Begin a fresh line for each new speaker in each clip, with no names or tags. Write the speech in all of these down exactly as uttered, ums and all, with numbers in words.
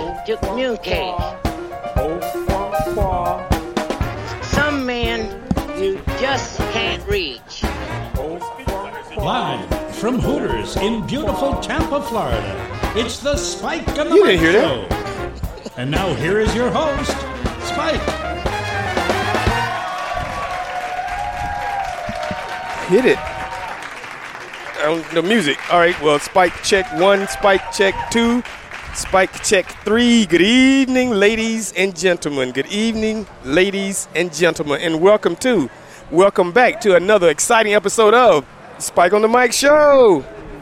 trying to communicate. Some men you just can't reach.
Live from Hooters in beautiful Tampa, Florida, it's the Spike and the
You
Mike
didn't hear
Show.
that.
And now here is your host, Spike.
Hit it. Um, the music. All right, well, Spike check one, Spike check two, Spike check three. Good evening, ladies and gentlemen. Good evening, ladies and gentlemen, and welcome to, welcome back to another exciting episode of Spike on the Mike Show. All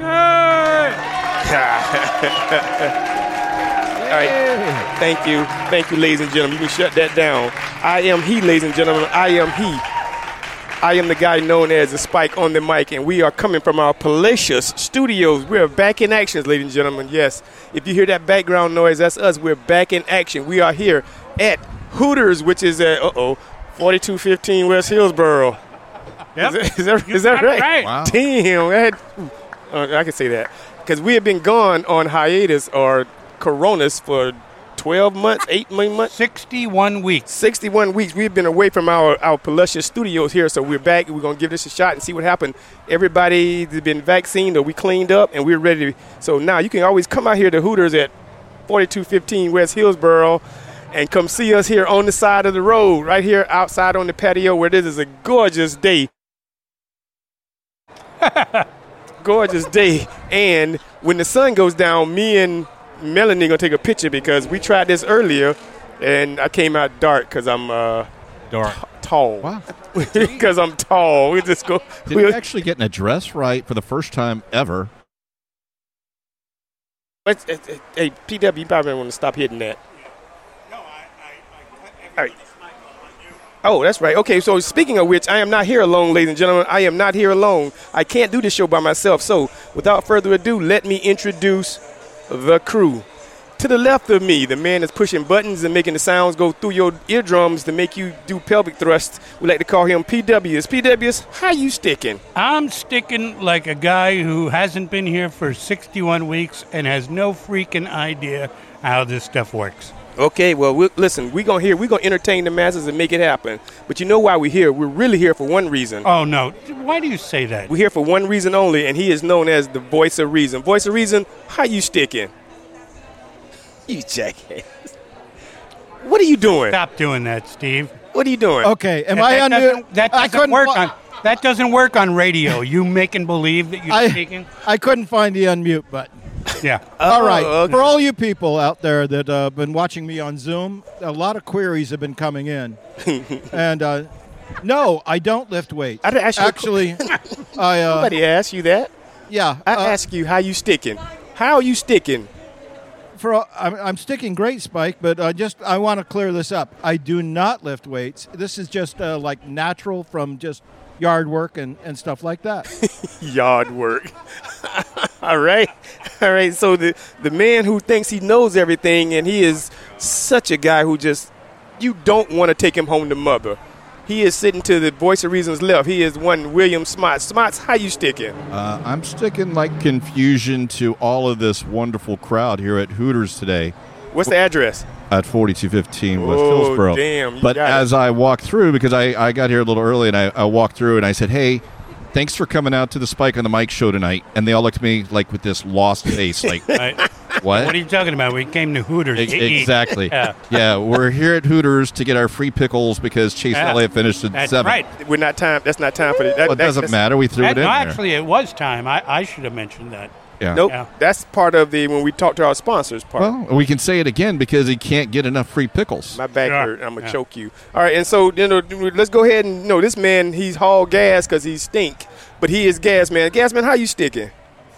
right, thank you. Thank you, ladies and gentlemen. You can shut that down. I am he, ladies and gentlemen. I am he. I am the guy known as the Spike on the Mic, and we are coming from our palatial studios. We are back in action, ladies and gentlemen. Yes, if you hear that background noise, that's us. We're back in action. We are here at Hooters, which is at, uh-oh, forty-two fifteen West Hillsboro.
Yep.
Is that, is that, is that right?
right.
Wow.
Damn, I, had, uh, I can say that. Because we have been gone on hiatus or coronas for twelve months, eight months.
sixty-one weeks.
sixty-one weeks. We've been away from our, our palatial studios here, so we're back. We're going to give this a shot and see what happened. Everybody's been vaccinated or we cleaned up, and we're ready. To, so now you can always come out here to Hooters at forty-two fifteen West Hillsboro and come see us here on the side of the road, right here outside on the patio where this is a gorgeous day. Gorgeous day. And when the sun goes down, me and Melanie going to take a picture because we tried this earlier, and I came out dark because I'm uh,
Dark.
t- tall.
Wow.
Because I'm tall. We just go.
Did
we
you actually get an address right for the first time ever?
Let's, uh, uh, hey, P W, you probably want to stop hitting that.
No, I, I, I
All right. Oh, that's right. Okay, so speaking of which, I am not here alone, ladies and gentlemen. I am not here alone. I can't do this show by myself. So without further ado, let me introduce the crew. To the left of me, the man that's pushing buttons and making the sounds go through your eardrums to make you do pelvic thrusts. We like to call him P Ws. P Ws, how you sticking?
I'm sticking like a guy who hasn't been here for sixty-one weeks and has no freaking idea how this stuff works.
Okay, well, we, listen, we're going to hear, we're going to entertain the masses and make it happen. But you know why we're here? We're really here for one reason.
Oh, no. Why do you say that?
We're here for one reason only, and he is known as the Voice of Reason. Voice of Reason, how you sticking? You jackass. What are you doing?
Stop doing that, Steve.
What are you doing?
Okay, am
That-
I
that
on
doesn't,
mute?
that
I
doesn't
couldn't
work
fi-
on that doesn't work on radio. You making believe that you're
I,
speaking?
I couldn't find the unmute button.
Yeah.
all right,
okay.
for all you people out there that have uh, been watching me on Zoom, a lot of queries have been coming in. and uh, no, I don't lift weights.
I didn't ask you a
Actually, I uh,
Nobody asked you that.
yeah.
I
uh,
ask you how you sticking. How are you sticking?
for all- I'm, I'm sticking great, Spike, but I just I want to clear this up. I do not lift weights. This is just uh, like natural from just yard work and, and stuff like that.
Yard work. All right. All right. So the, the man who thinks he knows everything, and he is such a guy who just, you don't want to take him home to mother. He is sitting to the Voice of Reason's left. He is one William Smots. Smots, how you sticking?
Uh, I'm sticking like confusion to all of this wonderful crowd here at Hooters today
What's the address?
at forty-two fifteen West
Oh,
Hillsboro.
damn, you
But
got it.
as I walked through, because I, I got here a little early, and I, I walked through and I said, hey, thanks for coming out to the Spike on the Mike show tonight. And they all looked at me like with this lost face, like,
Right.
what?
What are you talking about? We came to Hooters
Ex-
to eat.
exactly.
Yeah.
Yeah, we're here at Hooters to get our free pickles because Chase
Yeah.
Elliott finished at
That's
seven.
right.
We're not time. That's not time for that. that
Well, it
that-
doesn't
that's-
matter. We threw
That-
it in
no,
there.
actually, it was time. I, I should have mentioned that.
Yeah.
Nope.
Yeah.
That's part of the when we talk to our sponsors part.
Well, we can say it again because he can't get enough free pickles.
My back
Sure.
hurt. I'm gonna
Yeah.
choke you. All right, and so you know, let's go ahead and you know this man. He's haul gas because he stink, but he is gas man. Gas man, how you sticking?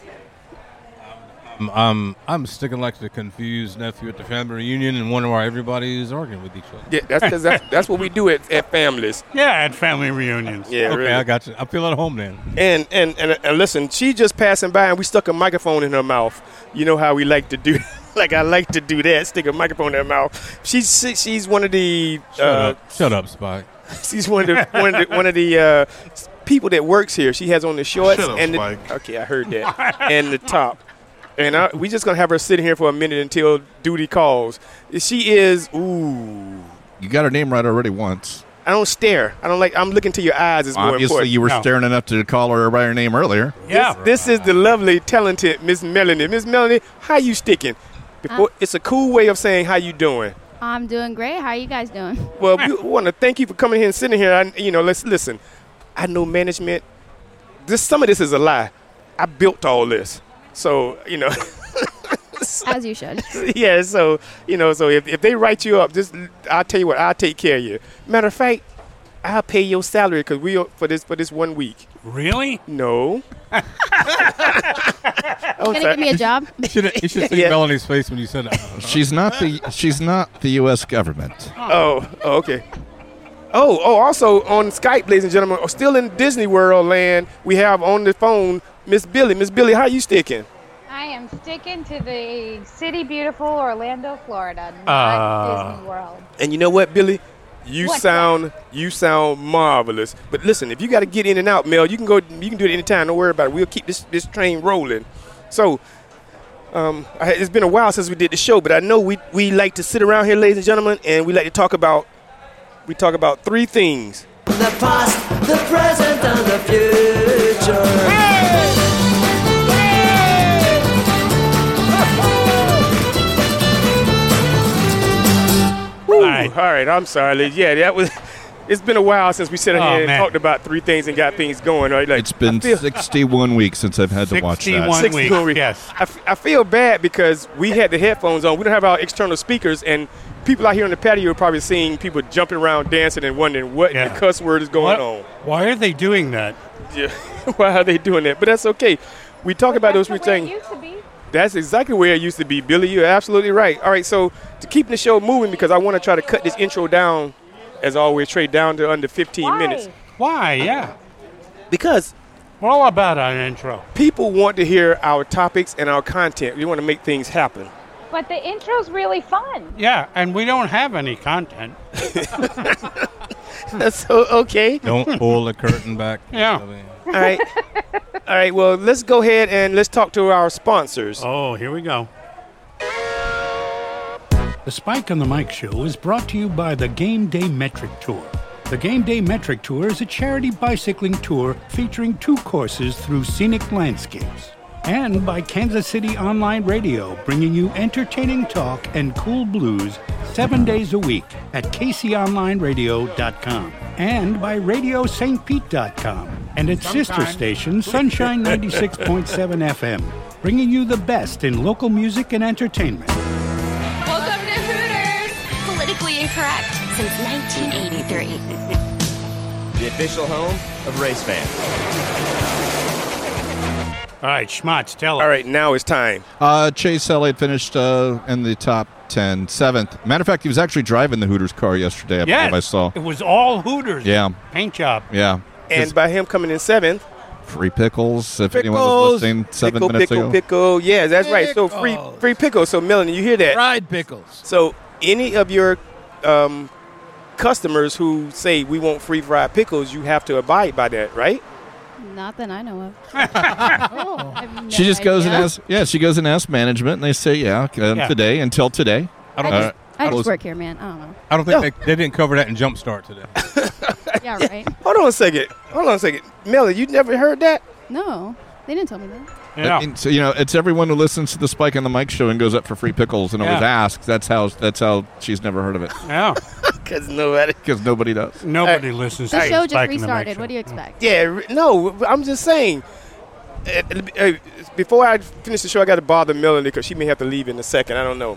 Um, um, I'm sticking like the confused nephew at the family reunion and wondering why everybody is arguing with each other.
Yeah, that's 'cause that's, that's what we do at, at families.
Yeah, at family reunions.
Yeah,
Okay,
really.
I got you. I feel at home then.
And, and and and listen, she just passing by and we stuck a microphone in her mouth. You know how we like to do. Like I like to do that. Stick a microphone in her mouth. She's she's one of the.
Shut
uh,
up. Shut up, Spike.
She's one of the one of the, one of the uh, people that works here. She has on the shorts
Shut up,
and the,
Spike.
okay, I heard that, and the top. And I, we just going to have her sitting here for a minute until duty calls. She is, ooh.
You got her name right already once.
I don't stare. I don't like, I'm looking to your eyes is more
Obviously,
important.
you were
No.
staring enough to call her by her name earlier.
Yeah.
This, this is the lovely, talented Miss Melanie. Miss Melanie, how you sticking? Before, it's a cool way of saying how you doing.
I'm doing great. How are you guys doing?
Well, we want to thank you for coming here and sitting here. I, you know, let's listen. I know management. This some of this is a lie. I built all this, so you know.
As you should.
Yeah, so you know, so if, if they write you up, just I'll tell you what, I'll take care of you. Matter of fact, I'll pay your salary because we for this for this one week.
Really?
No. oh,
Gonna give me a job?
You should, you should see
Yeah.
Melanie's face when you said that.
She's not the she's not the U S government.
Oh, oh, okay. Oh, oh, also on Skype, ladies and gentlemen, still in Disney World land, we have on the phone Miss Billy. Miss Billy, how you sticking?
I am sticking to the city beautiful Orlando, Florida, not
Uh.
Disney World.
And you know what, Billy? You
What's
sound you sound marvelous. But listen, if you got to get in and out, Mel, you can go. You can do it anytime. Don't worry about it. We'll keep this this train rolling. So, um, I, it's been a while since we did the show, but I know we we like to sit around here, ladies and gentlemen, and we like to talk about we talk about three things.
The past, the present, and the future.
All
right.
All right. I'm sorry, ladies. Yeah, that was. It's been a while since we sat
Oh,
here and
man.
talked about three things and got things going. Right? Like
It's been
I feel-
sixty-one weeks since I've had to watch that.
sixty-one
sixty-one
weeks.
weeks.
Yes.
I, f- I feel bad because we had the headphones on. We don't have our external speakers, and people out here on the patio are probably seeing people jumping around, dancing, and wondering what
Yeah.
the cuss word is going
What-
on.
Why are they doing that?
Yeah. Why are they doing that? But that's okay. We talk about those
That's
three
the way
things.
it used to be.
That's exactly where it used to be, Billy. You're absolutely right. All right, so to keep the show moving, because I want to try to cut this intro down, as always, trade down to under fifteen
Why?
minutes.
Why? Yeah.
Because
We're all about an intro.
people want to hear our topics and our content. We want to make things happen.
But the intro's really fun.
Yeah, and we don't have any content.
So, okay.
Don't pull the curtain back.
Yeah.
All right. All right, well, let's go ahead and let's talk to our sponsors.
Oh, here we go. The Spike on the Mic Show is brought to you by the Game Day Metric Tour. The Game Day Metric Tour is a charity bicycling tour featuring two courses through scenic landscapes. And by Kansas City Online Radio, bringing you entertaining talk and cool blues seven days a week at k c online radio dot com. And by radio st pete dot com and its sister station, Sunshine ninety-six point seven F M, bringing you the best in local music and entertainment.
Welcome to Hooters! Politically incorrect since nineteen eighty-three.
The official home of race fans.
All right, Schmatz, tell us.
All right, now it's time.
Uh, Chase Elliott finished uh, in the top ten, seventh. Matter of fact, he was actually driving the Hooters car yesterday. I
Yes,
believe I saw.
it was all Hooters.
Yeah.
Paint job.
Yeah.
And by him coming in seventh,
Free pickles, if anyone was
Pickles.
listening seven
pickle,
minutes
pickle,
ago.
pickle. Yeah, that's right. So free,
Pickles.
free pickle. So Melanie, you hear that?
Fried pickles.
So any of your um, customers who say we want free fried pickles, you have to abide by that, right?
Not that I know of. I have no
She just goes and
idea.
asks. Yeah, she goes and asks management, and they say, "Yeah, uh,
Yeah.
today until today."
I don't,
I
Uh,
just, I
close-
just work here, man. I don't know.
I don't think they, they didn't cover that in Jumpstart today.
Yeah, right.
Hold on a second. Hold on a second. Melanie, you never heard that?
No, they didn't tell me that.
Yeah.
I mean, so you know, it's everyone who listens to the Spike on the Mic show and goes up for free pickles and always
Yeah.
asks. That's how. That's how she's never heard of it
Yeah.
Because nobody.
because nobody does.
Nobody listens
The
to
show just
Spike in the Mic
restarted.
Show.
What do you expect?
Yeah, re- no, I'm just saying. Uh, uh, Before I finish the show, I got to bother Melanie because she may have to leave in a second. I don't know.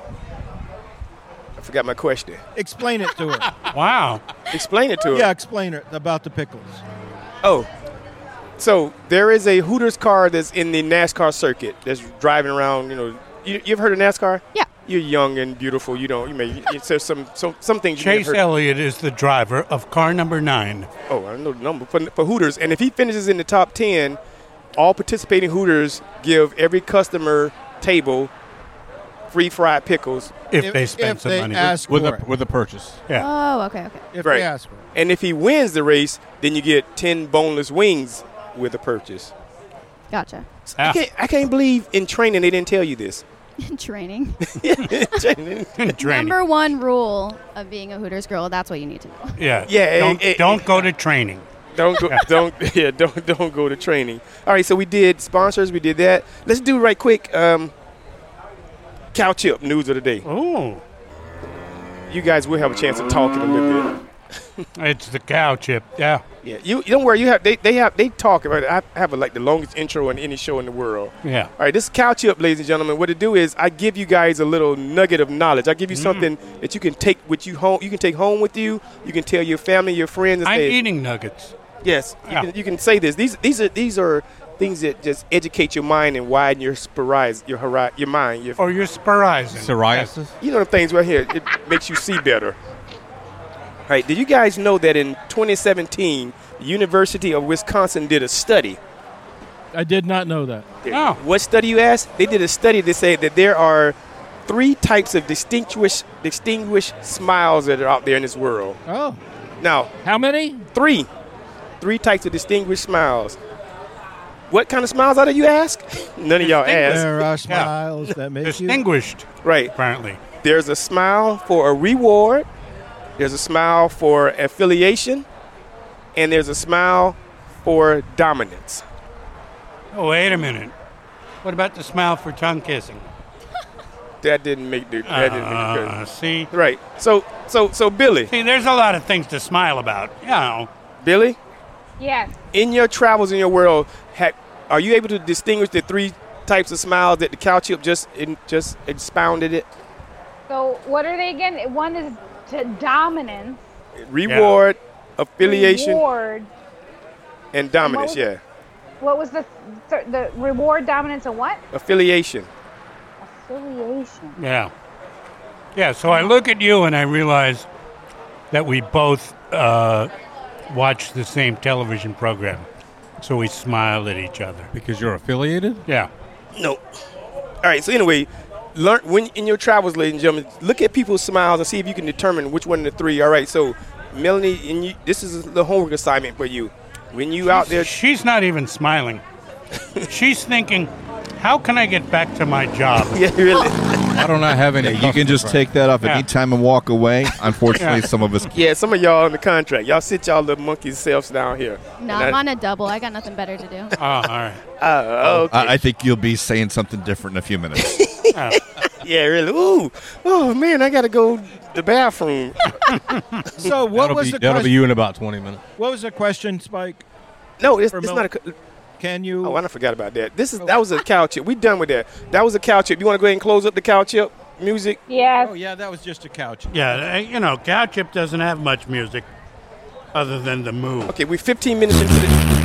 I forgot my question.
Explain it to her.
Wow.
Explain it to her.
Yeah, explain it about the pickles.
Oh, so there is a Hooters car that's in the NASCAR circuit that's driving around. You know, you, you ever heard of NASCAR?
Yeah.
You're young and beautiful. You don't. You may. It's there's some some some things. You may have
Chase
heard.
Elliott is the driver of car number nine.
Oh, I know the number for, for Hooters, and if he finishes in the top ten, all participating Hooters give every customer table free fried pickles.
If,
If-
they spend
if
some
they
money.
ask
with
for
a
it.
with a purchase.
Yeah.
Oh, okay, okay.
If
Right.
they ask for it.
And if he wins the race, then you get ten boneless wings with a purchase.
Gotcha.
I can't, I can't believe in training they didn't tell you this.
Training.
Training.
Number one rule of being a Hooters girl, that's what you need to know.
Yeah.
Yeah.
Don't,
eh, eh,
don't go to training.
Don't go. Don't. Yeah. Don't. Don't go to training. All right. So we did sponsors. We did that. Let's do right quick. Um, cow chip news of the day.
Oh.
You guys will have a chance to talk in a little bit.
It's the cow chip. Yeah.
Yeah. You, you don't worry. You have. They. They have. They talk about it. I have a, like the longest intro in any show in the world.
Yeah.
All right. This is cow chip, ladies and gentlemen. What it do is I give you guys a little nugget of knowledge. I give you
Mm.
something that you can take with you home. You can take home with you. You can tell your family, your friends. And
I'm
say,
eating nuggets.
Yes, you,
Yeah.
can, you can say this. These these are these are things that just educate your mind and widen your sporiz, your hori- your mind. Your,
Or your sporizing.
Psoriasis?
you know the things right here. It makes you see better. All right. Did you guys know that in twenty seventeen, the University of Wisconsin did a study?
I did not know that.
Oh.
What study, you asked? They did a study that said that there are three types of distinguished distinguished smiles that are out there in this world.
Oh.
Now,
How many?
three, three types of distinguished smiles. What kind of smiles are there, you ask? None of y'all asked.
There are smiles that make you.
Distinguished,
Right.
apparently.
There's a smile for a reward. There's a smile for affiliation. And there's a smile for dominance.
Oh, wait a minute. What about the smile for tongue kissing?
That didn't make the. That didn't make the
Uh, see?
right. So, so, so, Billy.
See, there's a lot of things to smile about. You know.
Billy,
Yes.
in your travels in your world, ha- are you able to distinguish the three types of smiles that the cow chip just in, just expounded it?
So what are they again? One is to dominance.
Reward, affiliation,
Reward.
and dominance.
And
Yeah,
what was- What was the th- the reward, dominance, and what?
affiliation.
Affiliation.
Yeah. Yeah, so I look at you and I realize that we both uh, watch the same television program. So we smile at each other.
Because you're affiliated?
Yeah.
No. All right. So anyway, learn when in your travels, ladies and gentlemen, look at people's smiles and see if you can determine which one of the three. All right. So, Melanie, and you, this is the homework assignment for you. When you out there,
She's not even smiling. She's thinking, how can I get back to my job?
yeah, really.
I do not have any.
Yeah, you can just
customers.
take that off
Yeah.
any time and walk away. Unfortunately,
Yeah.
some of us
Yeah, some of y'all on the contract. Y'all sit y'all little monkey selves down here.
No,
And
I'm
I-
on a double. I got nothing better to do.
Oh, all right.
Oh, okay.
I I think you'll be saying something different in a few minutes.
Oh.
Yeah, really. Ooh, oh man, I gotta go to the bathroom.
So what
That'll,
was
be,
the
that'll be
question?
you in about twenty minutes.
What was the question, Spike?
No, it's,
For
it's
Mel-
not a. co-
Can you?
Oh, I forgot about that. This is that was a cow chip. We done with that. That was a cow chip. You want to go ahead and close up the cow chip music?
Yes.
Oh yeah, that was just a couch.
Yeah, uh, you know, cow chip doesn't have much music other than the moo.
Okay, we're fifteen minutes into the.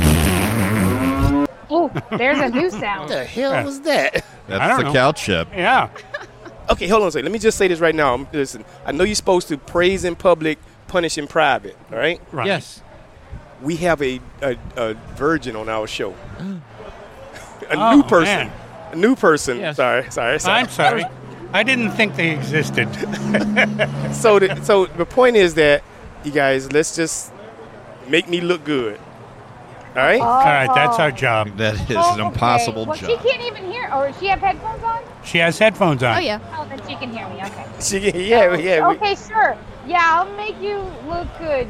Ooh, there's a new sound.
What the hell was that?
I
That's
don't
the
know.
cow chip.
Yeah.
Okay, hold on a second. Let me just say this right now. Listen, I know you're supposed to praise in public, punish in private. All right.
Right.
Yes.
We have a a, a virgin on our show. A
Oh,
new person.
man.
A new person.
Yes.
Sorry, sorry, sorry.
I'm sorry. I didn't think they existed.
So, the, so the point is that you guys, let's just make me look good. All right.
All right, that's our job.
That is
Oh,
an
okay.
impossible
well,
job.
she can't even hear. Or does she have headphones on?
She has headphones on.
Oh, yeah.
Oh, then she can hear me. Okay.
She, yeah, yeah. we-
Okay, sure. Yeah, I'll make you look good.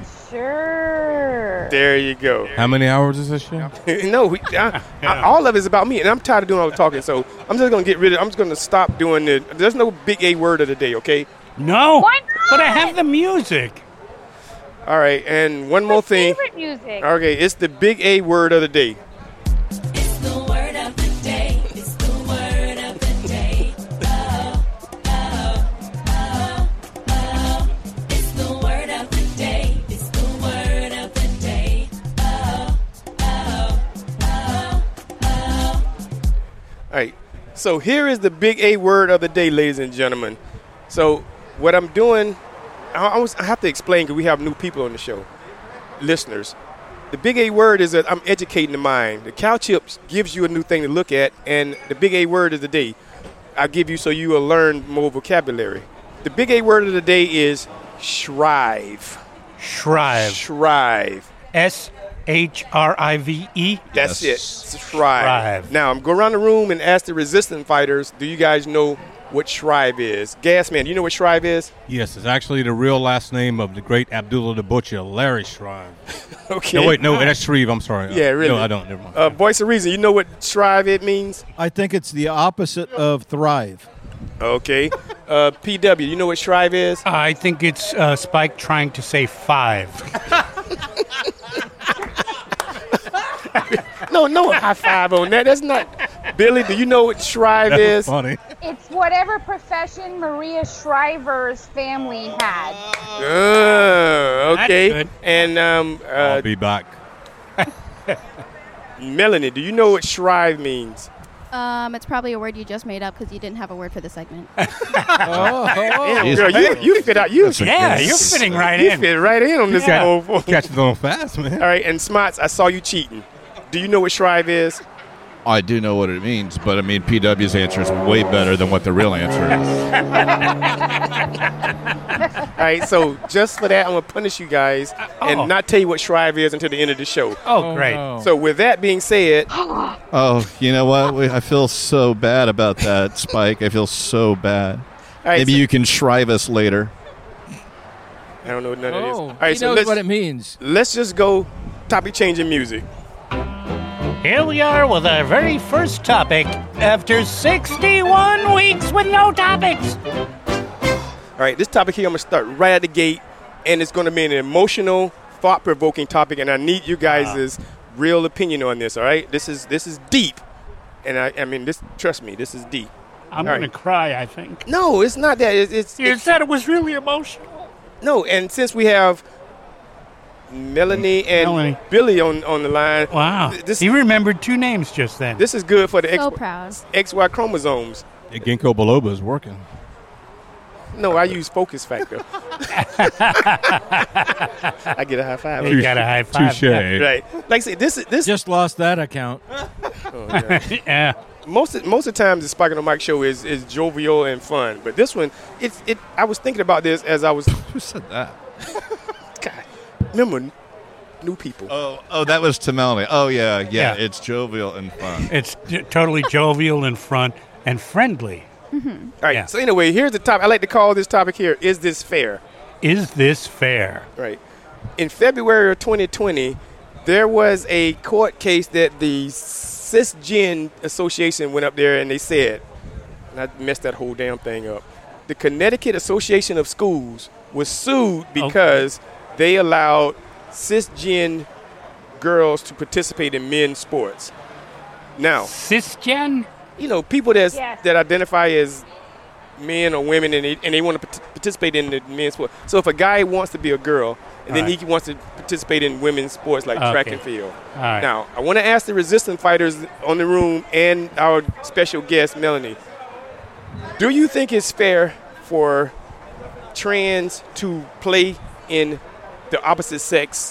Sure.
there you go.
How many hours is this show?
no, we, I, I, all of it's about me, and I'm tired of doing all the talking. So I'm just gonna get rid of. I'm just gonna stop doing the. There's no big A word of the day, okay?
No.
Why not?
But I have the music.
All right, and one more
My
thing.
favorite music.
Okay, it's the big A word of the day.
It's the word of the day. It's the word of the day. Oh, oh, oh, oh. It's the word of the day. It's the word of the day. Oh, oh, oh, oh.
All right, so here is the big A word of the day, ladies and gentlemen. So what I'm doing, I, I, was, I have to explain because we have new people on the show, listeners. The big A word is that I'm educating the mind. The cow chips gives you a new thing to look at, and the big A word of the day I give you so you will learn more vocabulary. The big A word of the day is shrive.
Shrive.
Shrive.
S H R I V E.
That's
Yes.
it. Shrive.
Shrive.
Now, I'm going around the room and ask the resistance fighters, do you guys know what Shrive is? Gasman, do you know what Shrive is?
Yes, it's actually the real last name of the great Abdullah the Butcher, Larry Shrive.
Okay.
No, wait, no, that's Shreve. I'm sorry.
Yeah, really.
No, I don't. Never mind.
Uh, voice of reason, you know what Shrive it means?
I think it's the opposite of thrive.
Okay. Uh, P W, you know what Shrive is?
I think it's uh, Spike trying to say five.
No, no high five on that. That's not. Billy, do you know what Shrive
That was
is?
funny.
It's whatever profession Maria Shriver's family had.
Uh, okay.
That's good.
And um,
I'll
uh,
be back.
Melanie, do you know what Shrive means?
Um, it's probably a word you just made up because you didn't have a word for the segment.
Damn, girl, you, you fit out. You,
That's a
Yeah,
good-
you're fitting right
you
in.
fit right in on this
Yeah.
whole.
Catch it on fast, man.
All right, and Smots, I saw you cheating. Do you know what Shrive is?
I do know what it means, but I mean, P W's answer is way better than what the real answer is.
All right, so just for that, I'm going to punish you guys and
Oh.
not tell you what Shrive is until the end of the show.
Oh, great.
So with that being said,
Oh, you know what? We- I feel so bad about that, Spike. I feel so bad.
all right,
Maybe
so-
you can shrive us later.
I don't know what none of this.
Oh,
All right,
he
so
knows
let's,
what it means.
let's just go topic changing music.
Here we are with our very first topic after sixty-one weeks with no topics.
All right, this topic here, I'm going to start right at the gate, and it's going to be an emotional, thought-provoking topic, and I need you guys' real opinion on this, all right? This is this is deep, and I, I mean, this. Trust me, this is deep.
I'm
All
going
right.
to cry, I think.
No, it's not that. It's, it's,
You
it's
said it was really emotional.
no, and since we have Melanie and
Melanie.
Billy on, on the line,
Wow.
th- this
He remembered two names just then.
this is good for the
So
X,
proud.
X Y chromosomes.
The ginkgo biloba is working.
No, I use focus factor. I get a high five.
You got a high five.
Touche.
Right. Like I said, this is this.
Just lost that account.
oh, yeah.
Yeah.
most of, most of the times the Spike on the Mic show is, is jovial and fun, but this one, it's it. I was thinking about this as I was.
Who said that?
God, remember, new people.
Oh, oh, that was to Melanie. Oh, yeah, yeah,
Yeah.
It's jovial and fun.
It's j- totally jovial and front and friendly.
All right.
yeah.
So anyway, here's the topic. I like to call this topic here: Is this fair?
Is this fair?
Right. In February of twenty twenty, there was a court case that the Cisgen Association went up there and they said, and I messed that whole damn thing up. The Connecticut Association of Schools was sued because they allowed cisgen girls to participate in men's sports. Now,
Cisgen?
you know, people that's,
Yes.
that identify as men or women and they, and they want to part- participate in the men's sport. So if a guy wants to be a girl and then
Right.
he wants to participate in women's sports like track
Okay.
and field.
All right.
Now, I want to ask the resistance fighters on the room and our special guest, Melanie. Do you think it's fair for trans to play in the opposite sex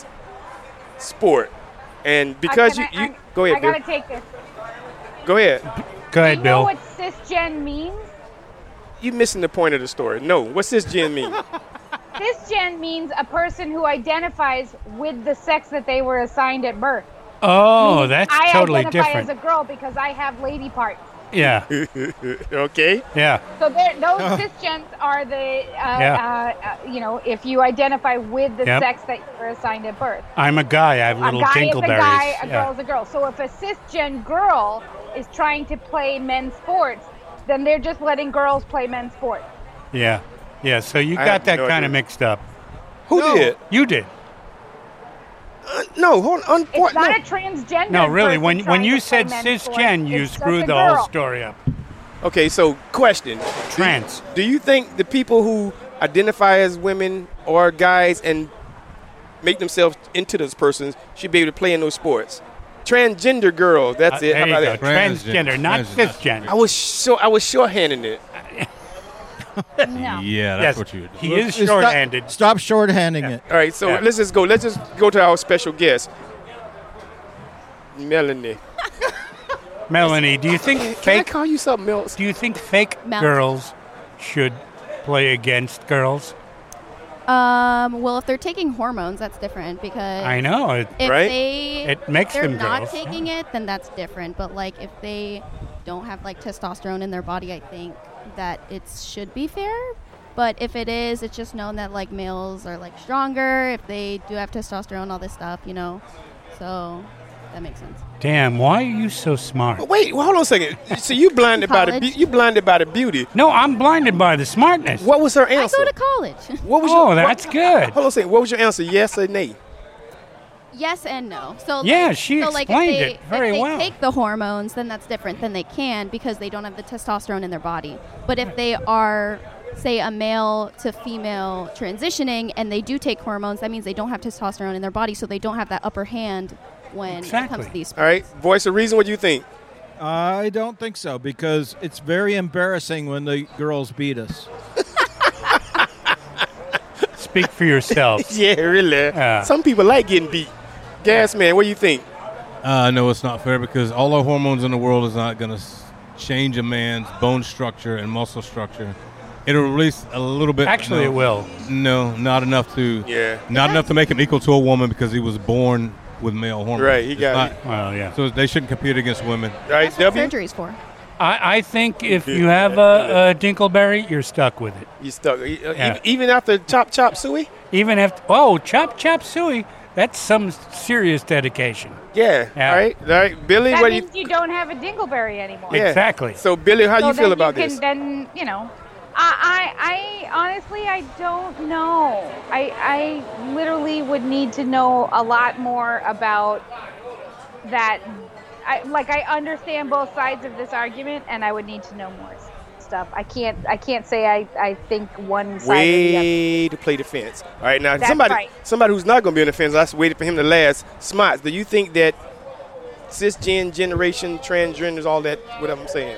sport? And because
Uh,
you,
can I-
you go ahead,
I gotta
Bill.
take this.
Go ahead.
Go
Do
ahead,
you know
Bill.
what cisgen means?
You missing the point of the story. No. What's cisgen mean?
Cisgen means a person who identifies with the sex that they were assigned at birth.
Oh,
Meaning
that's
I
totally
identify
different.
as a girl because I have lady parts.
Yeah,
Okay.
yeah.
So there- those cisgens are the, uh,
Yeah.
uh, uh, you know, if you identify with the
Yep.
sex that you were assigned at birth.
I'm a guy. I have little
a guy is a
dingleberries.
guy, a
Yeah.
girl is a girl. So if a cisgen girl is trying to play men's sports, then they're just letting girls play men's sports.
yeah, yeah. So you
I
got
have
that
no
kind
idea.
of mixed up.
Who did?
You did.
Uh, no, hold on.
It's
Unfor-
not
no.
a transgender.
No, really.
person
When
trying
when you
to play
said
men's sports.
cisgen, you
It's just
screwed
a
the
girl.
whole story up.
Okay, so question.
Trans.
Do you think the people who identify as women or guys and make themselves into those persons should be able to play in those sports? Transgender girls, that's
Uh,
it.
there
How
you
about
go.
that?
Transgender, not
Transgender.
cisgender.
I was so I was shorthanding it.
No.
Yeah, that's
Yes,
what you would do.
he is
Stop-
short-handed.
Stop shorthanding it.
All right, so
Yeah.
let's just go. Let's just go to our special guest, Melanie.
Melanie, do you think
Can I
fake?
call you something else?
Do you think fake
Mel.
girls should play against girls?
Um, well, if they're taking hormones, that's different because
I know, it-
if
Right?
they
It makes
they're
them
not
girls.
taking it, then that's different. But like if they don't have like testosterone in their body, I think that it should be fair. But if it is, it's just known that like males are like stronger if they do have testosterone, all this stuff, you know. So that makes sense.
Damn, why are you so smart?
But wait, well, hold on a second. So you blinded by the
College.
be- you blinded by the beauty.
No, I'm blinded by the smartness.
What was her
I
answer?
go to college.
What was
Oh,
your,
that's
what,
good.
Hold on a second. What was your answer? Yes or nay?
Yes and no. So
Yeah,
like,
she
so like
explained
if they,
it very
if they
well.
take the hormones, then that's different. Then they can because they don't have the testosterone in their body. But if they are, say, a male to female transitioning and they do take hormones, that means they don't have testosterone in their body, so they don't have that upper hand when it comes to these.
All right, voice of reason. What do you think?
I don't think so because it's very embarrassing when the girls beat us.
Speak for yourself.
Yeah, really.
Yeah.
Some people like getting beat. Gas man, what do you think?
Uh, no, it's not fair because all the hormones in the world is not going to change a man's bone structure and muscle structure. It'll release a little bit.
Actually,
no,
it will.
No, not enough to.
Yeah.
Not enough to make him equal to a woman because he was born with male hormones.
Right, he
It's
got
not-
it.
Well, yeah.
So they shouldn't compete against women.
All right,
That's what
W.
surgery's for.
I, I think if you have a, a Dinkleberry, you're stuck with it.
You stuck. Uh,
Yeah.
e- Even after chop chop suey?
Even if, oh, chop chop suey, that's some serious dedication.
Yeah.
Yeah.
All right. All right. Billy,
That
what do you
means you don't have a dingleberry anymore.
Yeah.
Exactly.
So Billy, how
so
you feel
then
about
you
this?
Can, then you know, I, I, I honestly, I don't know. I, I literally would need to know a lot more about that. I like, I understand both sides of this argument, and I would need to know more s- stuff. I can't, I can't say I, I think one side or the other.
Way to play defense. All right, now
That's
somebody
right.
somebody who's not going to be on the fence, let's wait for him to last. Smarts, do you think that cisgen generation, transgenders, all that, whatever I'm saying?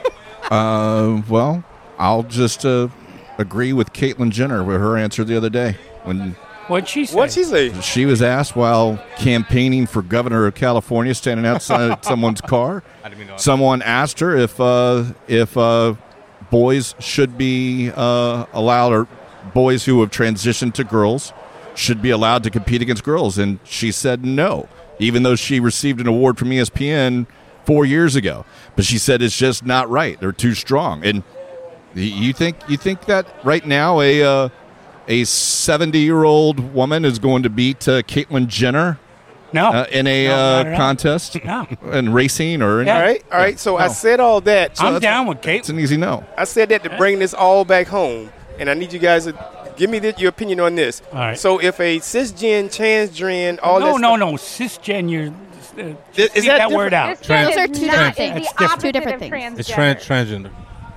Uh, well, I'll just uh, agree with Caitlyn Jenner with her answer the other day when
What'd she say?
What'd she say?
she was asked while campaigning for governor of California, standing outside someone's car.
I didn't even know.
Someone asked her if uh, if uh, boys should be uh, allowed, or boys who have transitioned to girls should be allowed to compete against girls, and she said no, even though she received an award from E S P N four years ago. But she said it's just not right; they're too strong. And y- you think you think that right now a uh, a seventy-year-old woman is going to beat uh, Caitlyn Jenner?
No.
Uh, in a
No,
uh,
not at all.
contest,
No.
in racing or
All right, all right. So I said all that. So
I'm
that's-
down with Kate.
It's an easy no.
I said that to bring this all back home, and I need you guys to give me the, your opinion on this.
All right.
So if a cisgen, transgen, all
no,
that
no,
stuff,
no. Cisgen, you're. Uh,
Is
leave
that
that word
different?
out.
This
Trans-
Those are
is
two
not
different
the
things.
opposite
Two different
of
things.
It's
transgender.
trans transgender.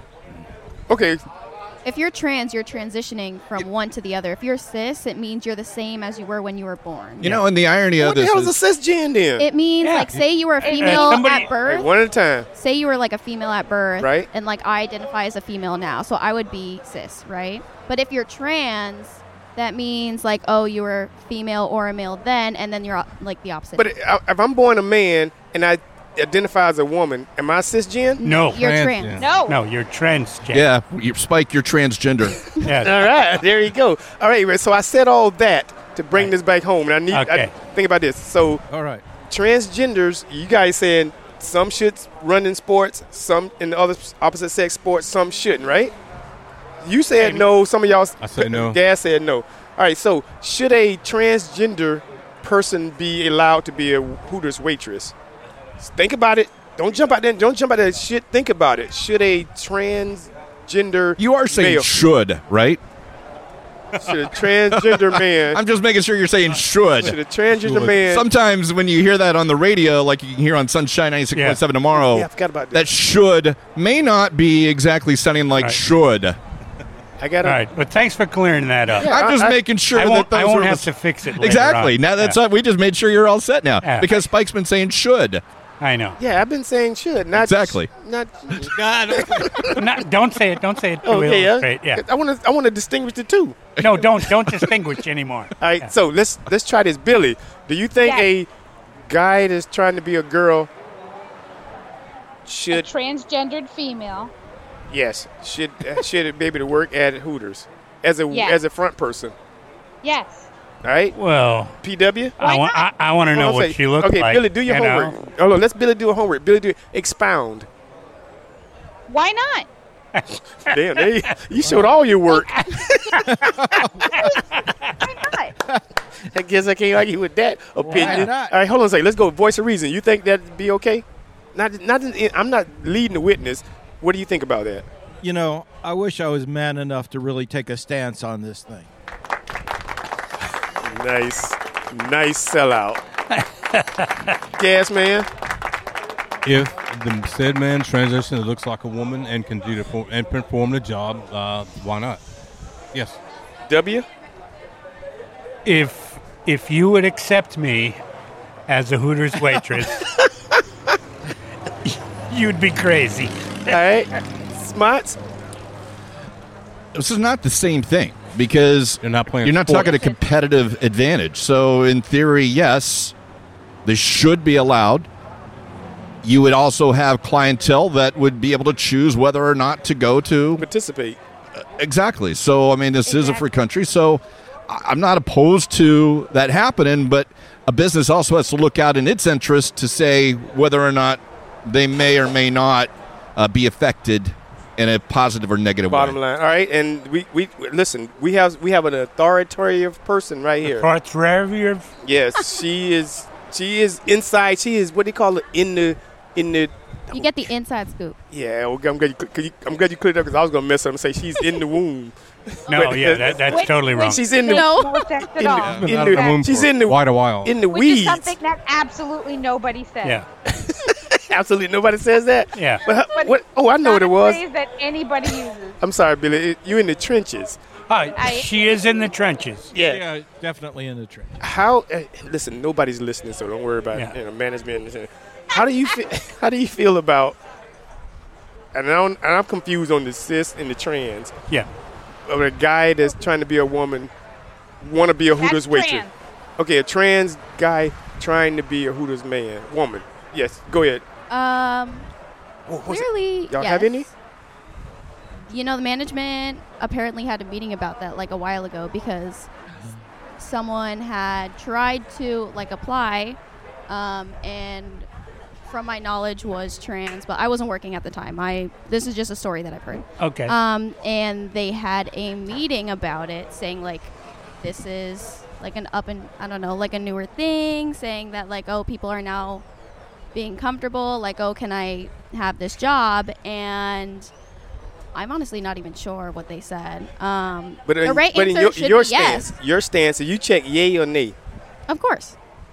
Okay.
If you're trans, you're transitioning from one to the other. If you're cis, it means you're the same as you were when you were born.
You know, and the irony
What
of
the
this
hell is
is,
a cisgen then?
It means
Yeah.
like say you were a
Hey,
female
somebody-
at
Right,
birth.
one at a time.
Say you were like a female at birth,
Right.
And like I identify as a female now, so I would be cis, right? But if you're trans, that means like oh you were female or a male then, and then you're like the opposite.
But if I'm born a man and I identify as a woman, am I cisgen?
No.
you're
Trans,
trans.
No.
No, you're transgender.
yeah, you Spike, you're transgender.
Yes.
All right, there you go. All right, so I said all that to bring this back home, and I need.
Okay.
I, think about this. So
All right.
transgenders, you guys saying some should run in sports, some in the other opposite sex sports, some shouldn't, right? You said no. Some of y'all.
I said no.
Gas said no. All right. So should a transgender person be allowed to be a Hooters waitress? Think about it. Don't jump out there. Don't jump out there. Shit. Think about it. Should a transgender
You are saying
male,
should, right?
should a transgender man
I'm just making sure you're saying should.
should a transgender
Should.
man
Sometimes when you hear that on the radio, like you can hear on Sunshine ninety-six point seven tomorrow,
Yeah, I forgot about that.
that should may not be exactly sounding like
Right.
should.
I got
All right, but thanks for clearing that up.
I'm just
I-
making sure
I won't,
that those
I won't
were
have
the-
to fix it later
Exactly.
on.
Now that's
Yeah.
what we just made sure you're all set now
Yeah.
because Spike's been saying should.
I know.
Yeah, I've been saying should not
Exactly.
Not
Not, don't say it. Don't say it. To
okay. Yeah.
illustrate. Yeah.
I want to. I want to distinguish the two.
No, don't don't distinguish anymore.
All right.
Yeah.
So let's let's try this. Billy, do you think
Yes.
a guy that's trying to be a girl
A
should
transgendered female.
yes should should be able to work at Hooters as a
Yes.
as a front person?
Yes.
All right.
Well,
P W.
I want I, I want to know
Hold on,
what
say-
she looks
okay,
like.
Billy, do your
you know?
homework. Hold on, let's Billy do a homework. Billy, do expound.
Why not?
Damn, they, you showed all your work. I guess I can't argue with that opinion.
not?
All right, hold on a second. Let's go. Voice of reason. You think that'd be okay? Not, not. I'm not leading the witness. What do you think about that?
You know, I wish I was man enough to really take a stance on this thing.
Nice, nice sellout. Gas man.
If the said man transitions looks like a woman and can do the for, and perform the job, uh, why not? Yes.
W.
If if you would accept me as a Hooters waitress, you'd be crazy.
All right, Smots.
This is not the same thing because
You're not playing
You're not
sport.
talking a competitive advantage. So in theory, yes, they should be allowed. You would also have clientele that would be able to choose whether or not to go to
Participate.
Exactly. So, I mean, this is a free country, so I- I'm not opposed to that happening, but a business also has to look out in its interest to say whether or not they may or may not uh, be affected in a positive or negative
Bottom
way.
line. All right, and we, we listen. We have we have an authoritative person right here.
Authoritative.
Yes, she is. She is inside. She is what do you call it in the in the.
You get the inside scoop.
Yeah, well, I'm glad you, cl- you, I'm glad you cleared it up because I was gonna mess up and say she's in the womb.
No,
But-
yeah, that, that's
Wait,
totally
wait,
wrong.
She's in the
No, no sex at
in
all.
the,
Been
in
out of the
the
womb
she's
for
in the
quite a while.
in the
Which
weeds.
is something that absolutely nobody said.
Yeah,
Absolutely, nobody says that.
yeah.
But,
But
what? Oh, I know what
Not
it
a
was.
phrase that anybody uses.
I'm sorry, Billy. It, you in the trenches.
Hi,
I-
she is in the trenches.
Yeah.
Yeah, definitely in the trench.
How? Uh, listen, nobody's listening, so don't worry about
Yeah.
you know management. How do you feel? How do you feel about? And, I don't, and I'm confused on the cis and the trans.
Yeah.
Of a guy that's trying to be a woman, want to be a
That's
Hooters waitress.
trans.
Okay, a trans guy trying to be a Hooters man, woman. Yes, go ahead.
Um,
What was it?
clearly,
Y'all
yes.
have any?
You know, the management apparently had a meeting about that like a while ago because someone had tried to like apply, um, and from my knowledge was trans, but I wasn't working at the time. I this is just a story that I've heard.
Okay.
Um, and they had a meeting about it, saying like, this is like an up and I don't know, like a newer thing, saying that like, oh, people are now being comfortable, like, oh, can I have this job? And I'm honestly not even sure what they said. Um,
But,
the
in,
right
but in
answer
your,
should
your
be yes,
stance, your stance, you check yay or nay.
of course.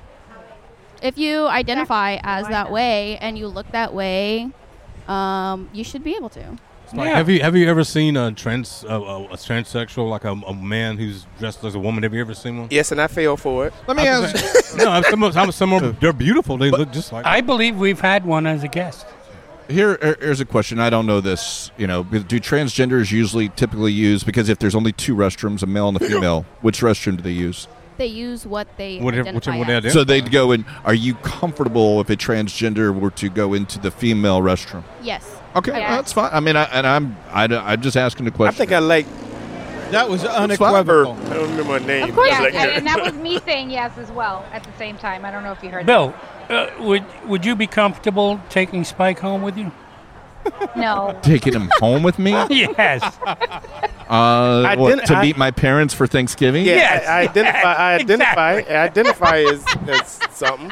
If you identify as that way and you look that way, um, you should be able to.
Like,
Yeah.
Have you have you ever seen a trans uh, a, a transsexual like a, a man who's dressed as a woman? Have you ever seen one?
Yes, and I fell for it.
Let me
I'm
ask.
saying- no, I'm- some of, some, some are, they're beautiful. They look just like.
I believe we've had one as a guest.
Here, here- here's a question. I don't know this. You know, do transgenders usually typically use, because if there's only two restrooms, a male and a female, which restroom do they use?
They use what they
Whatever-
identify
whichever one they
as.
identify.
So they'd go in. Are you comfortable if a transgender were to go into the female restroom?
Yes.
Okay,
Yeah.
well, that's fine. I mean, I, and I'm I, am just asking the
I
question.
think I like
That was
her.
unequivocal.
I don't remember her name.
Of course
I
Yeah,
like
and,
her.
and that was me saying yes as well at the same time. I don't know if you heard
Bill, uh, would would you be comfortable taking Spike home with you?
that. No.
Taking him home with me uh,
Yes.
I
what,
didn't-
to
I-
meet my parents for Thanksgiving.
Yeah,
Yes,
I, I identify. I identify.
exactly.
I identify as, as something.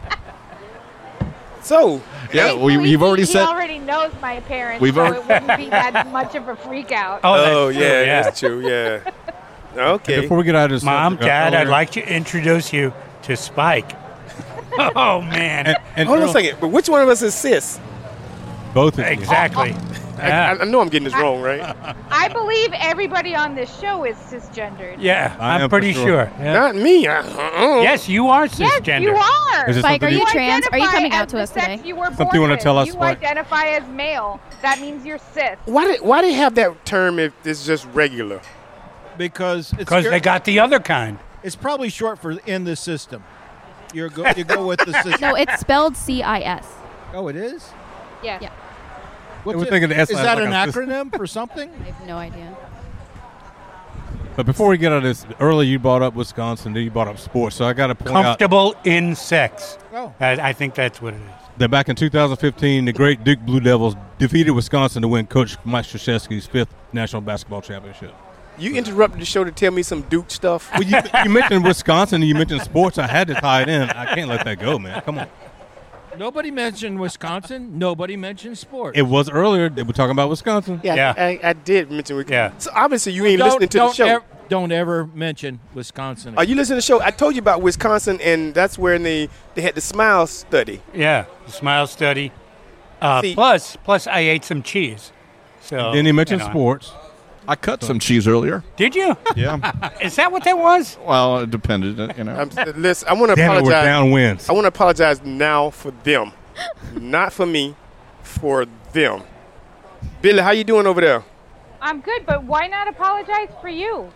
So,
Yeah,
Wait,
well, you,
he-
you've already
he
said.
already knows my parents,
We've
so
already-
it wouldn't be that much of a freak out.
Oh, that's
oh
true,
yeah,
yeah.
that's true. Yeah. Okay.
Before we get out of this,
Mom,
subject, uh,
Dad, I'd
earlier-
like to introduce you to Spike. Oh man.
And, and
Hold on a
Earl,
second. But which one of us is cis?
Both of you.
Exactly.
I,
Yeah.
I know I'm getting this wrong, right?
I believe everybody on this show is cisgendered.
Yeah,
I am
I'm
for
pretty
sure.
sure. Yeah.
Not me. I, uh-uh.
Yes, you are
Yes,
cisgender.
you are.
Is it
Spike, are
something
you
you-
trans? Are you
identify
coming out
as
to
the
us
sex
today?
You were
Something
born
you wanna
with.
tell us,
You
Spike?
identify as male. That means you're cis.
Why did Why they have that term if it's just regular?
Because it's
Because
your-
they got the other kind.
it's probably short for in the system. You go you go with the system.
No, it's spelled C I S.
Oh, it is.
Yeah.
Yeah.
What's
we're
it-
thinking the S
is
sounds
that
like
an
a system.
acronym for something?
I have no idea.
But before we get out of this, earlier you brought up Wisconsin, then you brought up sports. So I got to point out
Comfortable in sex.
Oh.
I, I think that's what it is.
that back in two thousand fifteen, the great Duke Blue Devils defeated Wisconsin to win Coach Mike Krzyzewski's fifth national basketball championship.
You interrupted the show to tell me some Duke stuff.
Well, you, you mentioned Wisconsin and you mentioned sports. I had to tie it in. I can't let that go, man. Come on.
Nobody mentioned Wisconsin. Nobody mentioned sports.
It was earlier. They were talking about Wisconsin.
Yeah,
Yeah.
I, I did mention Wisconsin.
Yeah.
So obviously you ain't
don't,
listening to
don't
the show.
ev- don't ever mention Wisconsin.
Are you listening to the show? I told you about Wisconsin, and that's where they they had the Smile study.
Yeah, the smile study. Uh,
See-
plus, plus I ate some cheese. So
Then he mentioned
you know.
sports.
I cut some cheese earlier.
Did you?
Yeah.
Is that what that was?
Well, it depended, you know.
I'm, listen, I want to
Damn it, we're
apologize.
downwinds.
I want to apologize now for them, not for me, for them. Billy, how you doing over there?
I'm good, but why not apologize for you?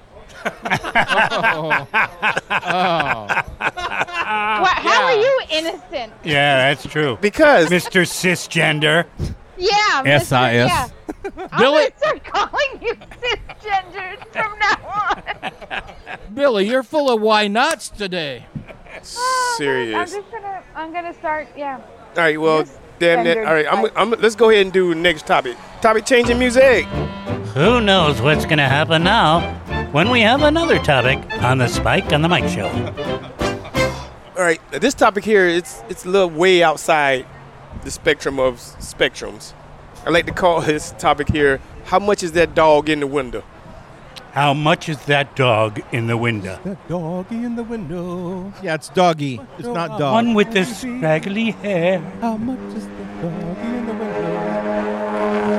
oh. Oh.
What, how are you innocent?
Yeah, that's true.
Because
Mister Cisgender.
Yeah,
S I S.
Yeah. I'm
Billy-
gonna start calling you cisgendered from now on.
Billy, you're full of why nots today.
I'm
serious.
just gonna, I'm gonna start. Yeah.
All right, well,
Cis-
damn it.
gendered
All right, I'm,
type.
I'm, let's go ahead and do next topic. Topic changing music.
Who knows what's going to happen now when we have another topic on the Spike on the Mike Show?
All right, this topic here, it's it's a little way outside the spectrum of spectrums. I like to call this topic here, how much is that dog in the window?
How much is that dog in the window?
That doggy in the window.
Yeah, it's doggy. It's not dog.
One with the scraggly hair.
How much is the doggy in the window?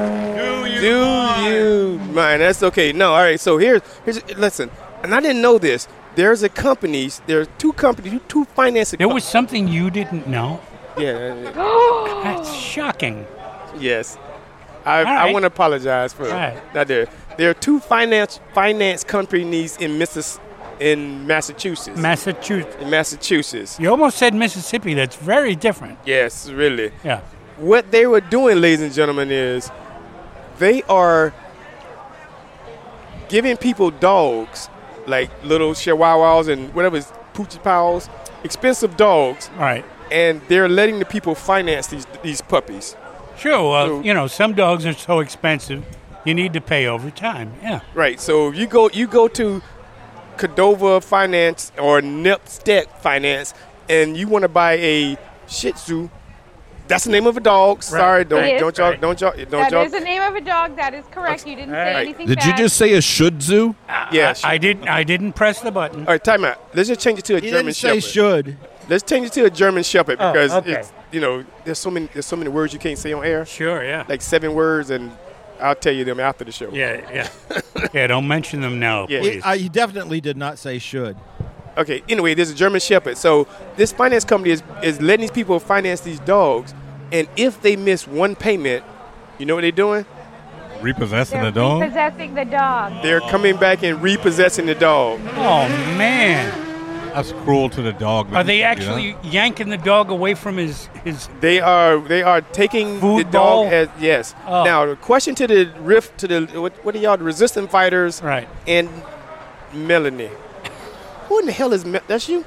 Do you mind? That's okay. No, all right. So here's here's listen, and I didn't know this. There's a companies. There's two companies, two financing.
There was something you didn't know?
Yeah.
That's shocking.
Yes. I, I
right.
want to apologize for
Right.
not there. There are two finance finance companies in Missis in Massachusetts.
Massachusetts.
in Massachusetts.
You almost said Mississippi. That's very different.
Yes, really.
Yeah.
What they were doing, ladies and gentlemen, is they are giving people dogs, like little chihuahuas and whatever, poochie pals, expensive dogs,
All right.
and they're letting the people finance these these puppies.
Sure. Well,
So-
you know, some dogs are so expensive, you need to pay over time. Yeah.
Right. So if you go you go to Cordova Finance or Nipstead Finance, and you want to buy a Shih Tzu. That's the name of a dog. Sorry, don't
It is.
don't y'all don't y'all don't
That
y'all.
is the name of a dog. That is correct. You didn't say
Right.
anything
Did
bad.
you just say a should zoo?
Yeah.
I, I didn't. I didn't press the button.
All right, time out. Let's just change it to a
He
German
didn't say
Shepherd.
should.
Let's change it to a German Shepherd
Oh,
because
okay.
it's you know there's so many there's so many words you can't say on air.
Sure. Yeah.
Like seven words, and I'll tell you them after the show.
Yeah. Yeah. yeah. Don't mention them now,
Yeah.
please.
He, I, he definitely did not say should.
Okay. Anyway, there's a German Shepherd. So this finance company is is letting these people finance these dogs, and if they miss one payment, you know what they're doing?
Repossessing
They're
the dog?
repossessing the dog.
They're coming back and repossessing the dog.
oh man.
That's cruel to the dog.
Are they
You know?
actually yanking the dog away from his his?
They are they are taking
Food
the
ball?
dog as yes.
Oh.
Now the question to the rift to the what, what are y'all the resistant fighters
Right.
and Melanie? Who in the hell is Mel- that's you?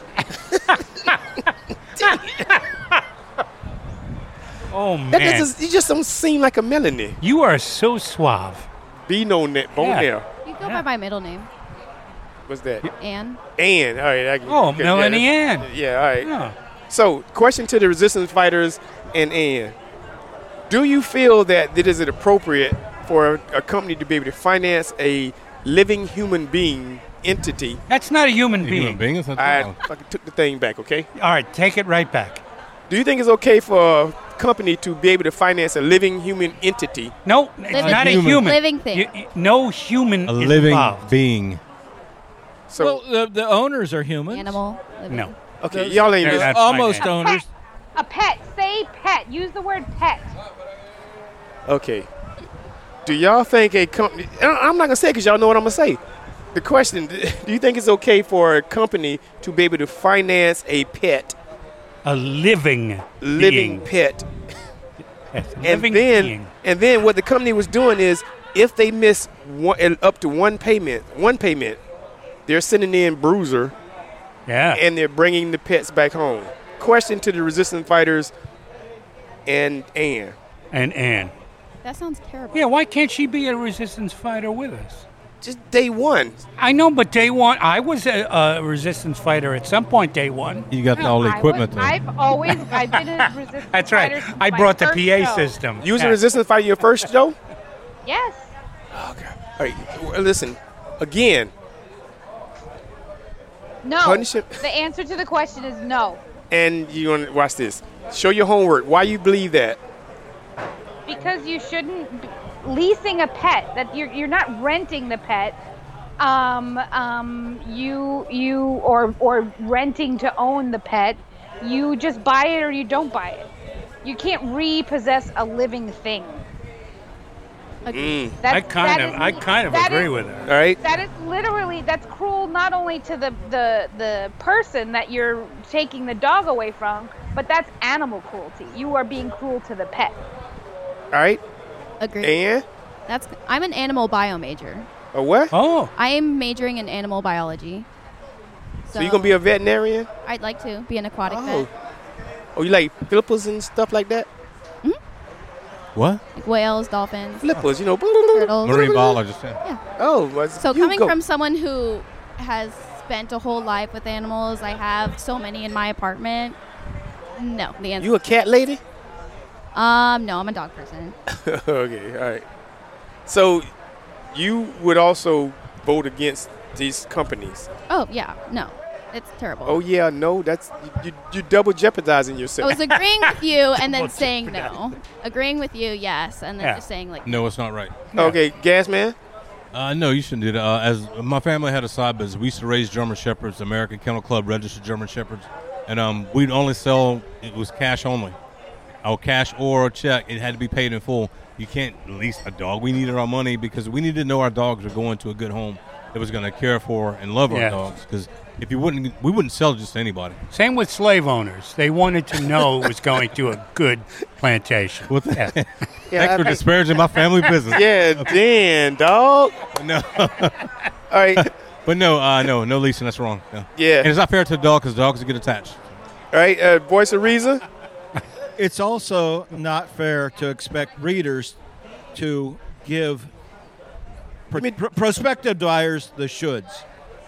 Oh
That
man.
doesn't, you just don't seem like a Melanie.
You are so suave.
Be no net bone
Yeah.
there.
You go by my middle name,
What's that?
Anne.
Ann. All right. I,
Oh,
okay,
Melanie
yeah,
Ann.
that's- Yeah. All right.
Yeah.
So, question to the resistance fighters and Ann. Do you feel that it is it appropriate for a company to be able to finance a living human being entity?
That's not a human
A
being.
human being? It's not
I
dog.
fucking took the thing back, okay?
All right, take it right back.
Do you think it's okay for a company to be able to finance a living human entity?
No, it's
Living-
not a
Human.
human.
Living thing.
You- you- no human
A
is
living
involved.
being.
So,
well, the, the owners are humans.
Animal. Living.
No.
okay, y'all ain't
They're
listening.
not
Almost
finance.
owners.
A pet. Say pet. Use the word pet.
Okay. Do y'all think a company? I'm not gonna say because y'all know what I'm gonna say. The question: do you think it's okay for a company to be able to finance a pet,
A living
living
being.
pet,
Yes, a
and
living
then
being.
and then what the company was doing is if they miss one, up to one payment, one payment, they're sending in Bruiser.
Yeah.
And they're bringing the pets back home. Question to the resistance fighters and Ann.
And Ann.
That sounds terrible.
Yeah, why can't she be a resistance fighter with us?
Just day one.
I know, but day one, I was a, a resistance fighter at some point. Day one.
You got all the
I
equipment.
was-
though.
I've always I've been a resistance
That's right.
fighter since
I
my
brought the
first
P A
show.
system.
You was
Yeah.
a resistance fighter your first show?
Yes.
All right, well, listen, again,
No.
Punishment-
The answer to the question is no.
and you want to watch this. Show your homework. Why you believe that?
Because you shouldn't be leasing a pet. That you're you're not renting the pet. Um, um, you you or or renting to own the pet. You just buy it or you don't buy it. You can't repossess a living thing.
Mm.
That-
I kind
that
of,
is-
I kind of
that
agree
is-
with her.
All right.
That is literally that's cruel not only to the, the the person that you're taking the dog away from, but that's animal cruelty. You are being cruel to the pet.
All right.
Agree.
And
That's. I'm an animal bio major.
a what?
Oh.
I am majoring in animal biology.
So, you gonna be a veterinarian?
I'd like to be an aquatic
Oh.
vet.
Oh, you like flippers and stuff like that?
What?
Like whales, dolphins,
Flippers, you know.
turtles.
Marine biologist. Yeah.
Yeah.
Oh, what's-
So
you
coming
go.
from someone who has spent a whole life with animals, I have so many in my apartment. No, the answer.
You a cat lady?
Um, no, I'm a dog person.
Okay, all right. So you would also vote against these companies?
Oh yeah, no, it's terrible.
Oh yeah, no, that's you. You double jeopardizing
I
yourself.
was agreeing with you and then saying no. Agreeing with you, yes, and then
Yeah.
just saying like
No, it's not right.
Okay, gas man.
Uh, no, you shouldn't do that. Uh, as my family had a side business, we used to raise German Shepherds, American Kennel Club registered German Shepherds, and um, we'd only sell. It was cash only. Our cash or a check. It had to be paid in full. You can't lease a dog. We needed our money because we needed to know our dogs were going to a good home that was going to care for and love
Yeah.
our dogs. Because if you wouldn't, we wouldn't sell just to anybody.
Same with slave owners. They wanted to know it was going to a good plantation.
What the-
Yeah.
Thanks for disparaging my family business.
Yeah, damn, dog.
No.
All right.
But no, uh, no, no leasing. That's wrong. No.
Yeah.
And it's not fair to the dog because dogs get attached.
All right, uh, voice of reason.
It's also not fair to expect readers to give pr- pr- prospective buyers the shoulds.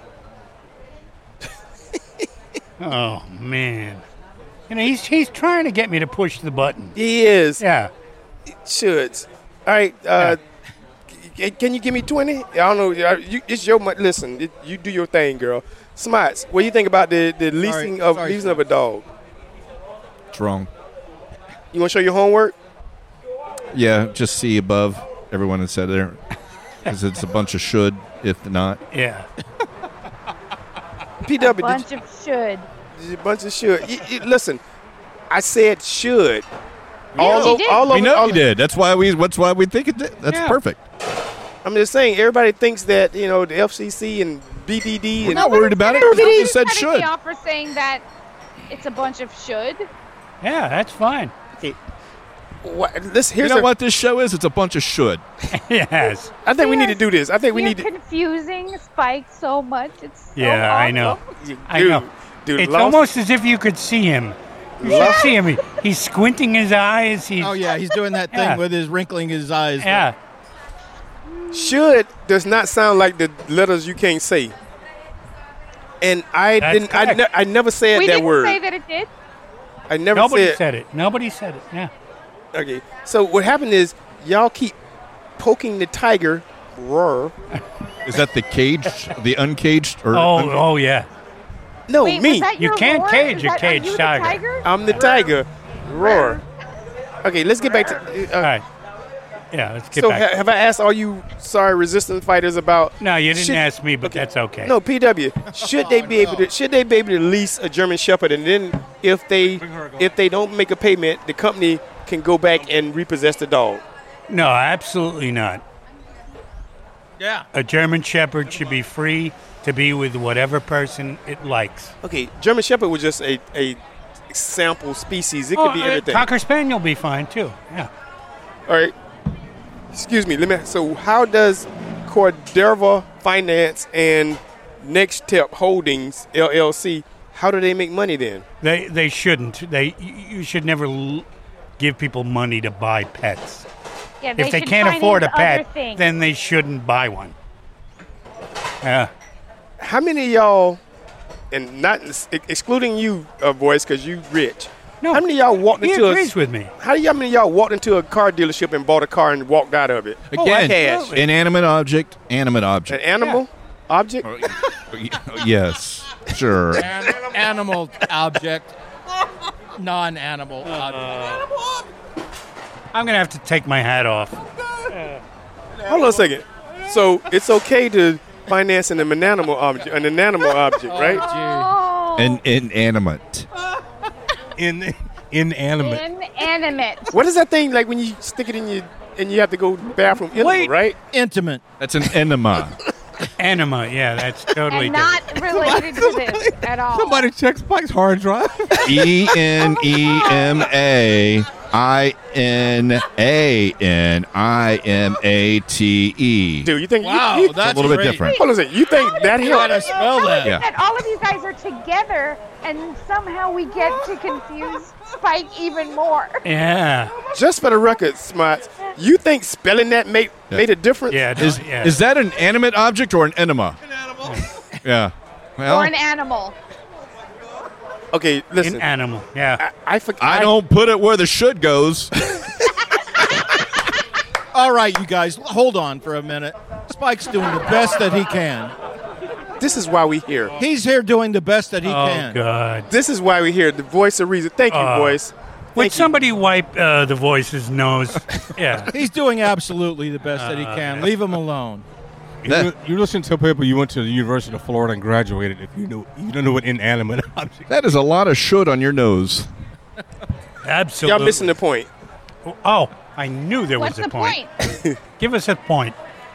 Oh man, you know he's he's trying to get me to push the button.
He is.
Yeah.
Shoulds. All right. Uh, c- Can you give me twenty? I don't know. Uh, You, it's your money. Listen, it, you do your thing, girl. Smarts. What do you think about the, the leasing
Sorry,
of
sorry,
leasing of a dog?
It's wrong.
You want to show your homework?
Yeah, just see above everyone that said there. Because it's a bunch of should, if not.
Yeah.
P W.
A bunch of should.
A bunch of should. You- you- listen, I said should.
Yeah, you did.
all
We
over-
know
all-
you did. That's why we. That's why we think it did. That's
Yeah.
perfect.
I'm just saying, everybody thinks that you know the F C C and B D D.
We're
and
not worried about it.
Nobody
We just said
credit
should.
the offer saying that it's a bunch of should.
Yeah, that's fine.
Okay. What, this,
You
here's
know
a-
what this show is? It's a bunch of should.
Yes.
I think we need to do this. I think we
You're
need to.
confusing Spike so much. It's so
Yeah, I know.
awesome.
I
Dude,
know.
dude,
it's
lost-
almost as if you could see him. You should see him. He- He's squinting his eyes. He's,
Oh yeah, he's doing that thing
Yeah.
with his wrinkling his eyes.
Yeah.
Should does not sound like the letters you can't say. And I
That's
didn't. I,
correct.
ne- I never said
We
that
didn't
word.
say that it did.
I never
Nobody
said.
said it. Nobody said it. Yeah.
Okay. So what happened is y'all keep poking the tiger. Roar.
Is that the caged, the uncaged, or
Oh,
un-
oh yeah.
No,
Wait,
me.
was that
You
your
can't
roar?
cage
Is
a
that- are
caged
you the
tiger.
tiger?
I'm the tiger. Roar. Okay, let's get back to. Uh,
All right. Yeah, let's get
so
back.
ha- have I asked all you sorry resistance fighters about?
no, you didn't
should-
ask me, but that's okay.
No, P W. Should they be able to? Should they be able to lease a German Shepherd, and then if they if they don't make a payment, the company can go back and repossess the dog?
No, absolutely not.
Yeah.
A German Shepherd should be free to be with whatever person it likes.
Okay, German Shepherd was just a, a sample species. It could
Oh,
be
uh,
everything.
Cocker Spaniel will be fine too. Yeah.
All right. Excuse me. Let me. So, how does Cordova Finance and Next Step Holdings L L C? How do they make money then?
They they shouldn't. They you should never l- give people money to buy pets.
Yeah, they
if they
should
can't afford a
finance other
pet,
things.
then they shouldn't buy one. Yeah.
How many of y'all, and not ex- excluding you, uh, voice, because you rich.
No,
how many of y'all walked
he
into
agrees
a,
with me.
How do y'all many of y'all walked into a car dealership and bought a car and walked out of it?
Again,
cash.
inanimate object, animate
An
object.
animal object.
Yes, sure.
An- animal object, non-animal object.
I'm gonna have to take my hat off.
Hold on a second. So it's okay to finance an inanimate object, an inanimate object, right?
An inanimate.
In inanimate.
Inanimate.
What is that thing like when you stick it in your and you have to go bathroom? Interval,
Wait.
right?
Intimate.
That's an enema.
Anima, yeah, that's totally
And
different.
not related to this at all.
Somebody check Spike's hard drive.
E N E M A I N A N I M A T E.
Dude, you think
Wow,
you, you,
that's
a little bit
great.
different.
hold on a second. You think that
You gotta
helps?
spell that.
Yeah.
That all of you guys are together, and somehow we get to confuse Spike even more.
Yeah,
Just for the record, Smarts, you think spelling that made
Yeah.
made a difference?
yeah,
Is,
yeah.
is that an animate object or an enema? An animal. Yeah. Well,
Or an animal.
Okay, listen.
An animal? Yeah.
I, I, for,
I don't put it where the should goes.
All right, you guys, hold on for a minute. Spike's doing the best that he can.
This is why we here.
He's here doing the best that he
Oh
can.
God.
This is why we here. The voice of reason. Thank you,
Uh,
voice.
Would
Thank you.
somebody wipe uh, the voice's nose? Yeah.
He's doing absolutely the best that he
Uh,
can.
yeah.
Leave him alone.
You, you listen to people you went to the University of Florida and graduated if you knew you don't know what inanimate object.
That is a lot of should on your nose.
Absolutely.
Y'all missing the point.
Oh, I knew there
What's
was a
the
point.
point?
Give us a point.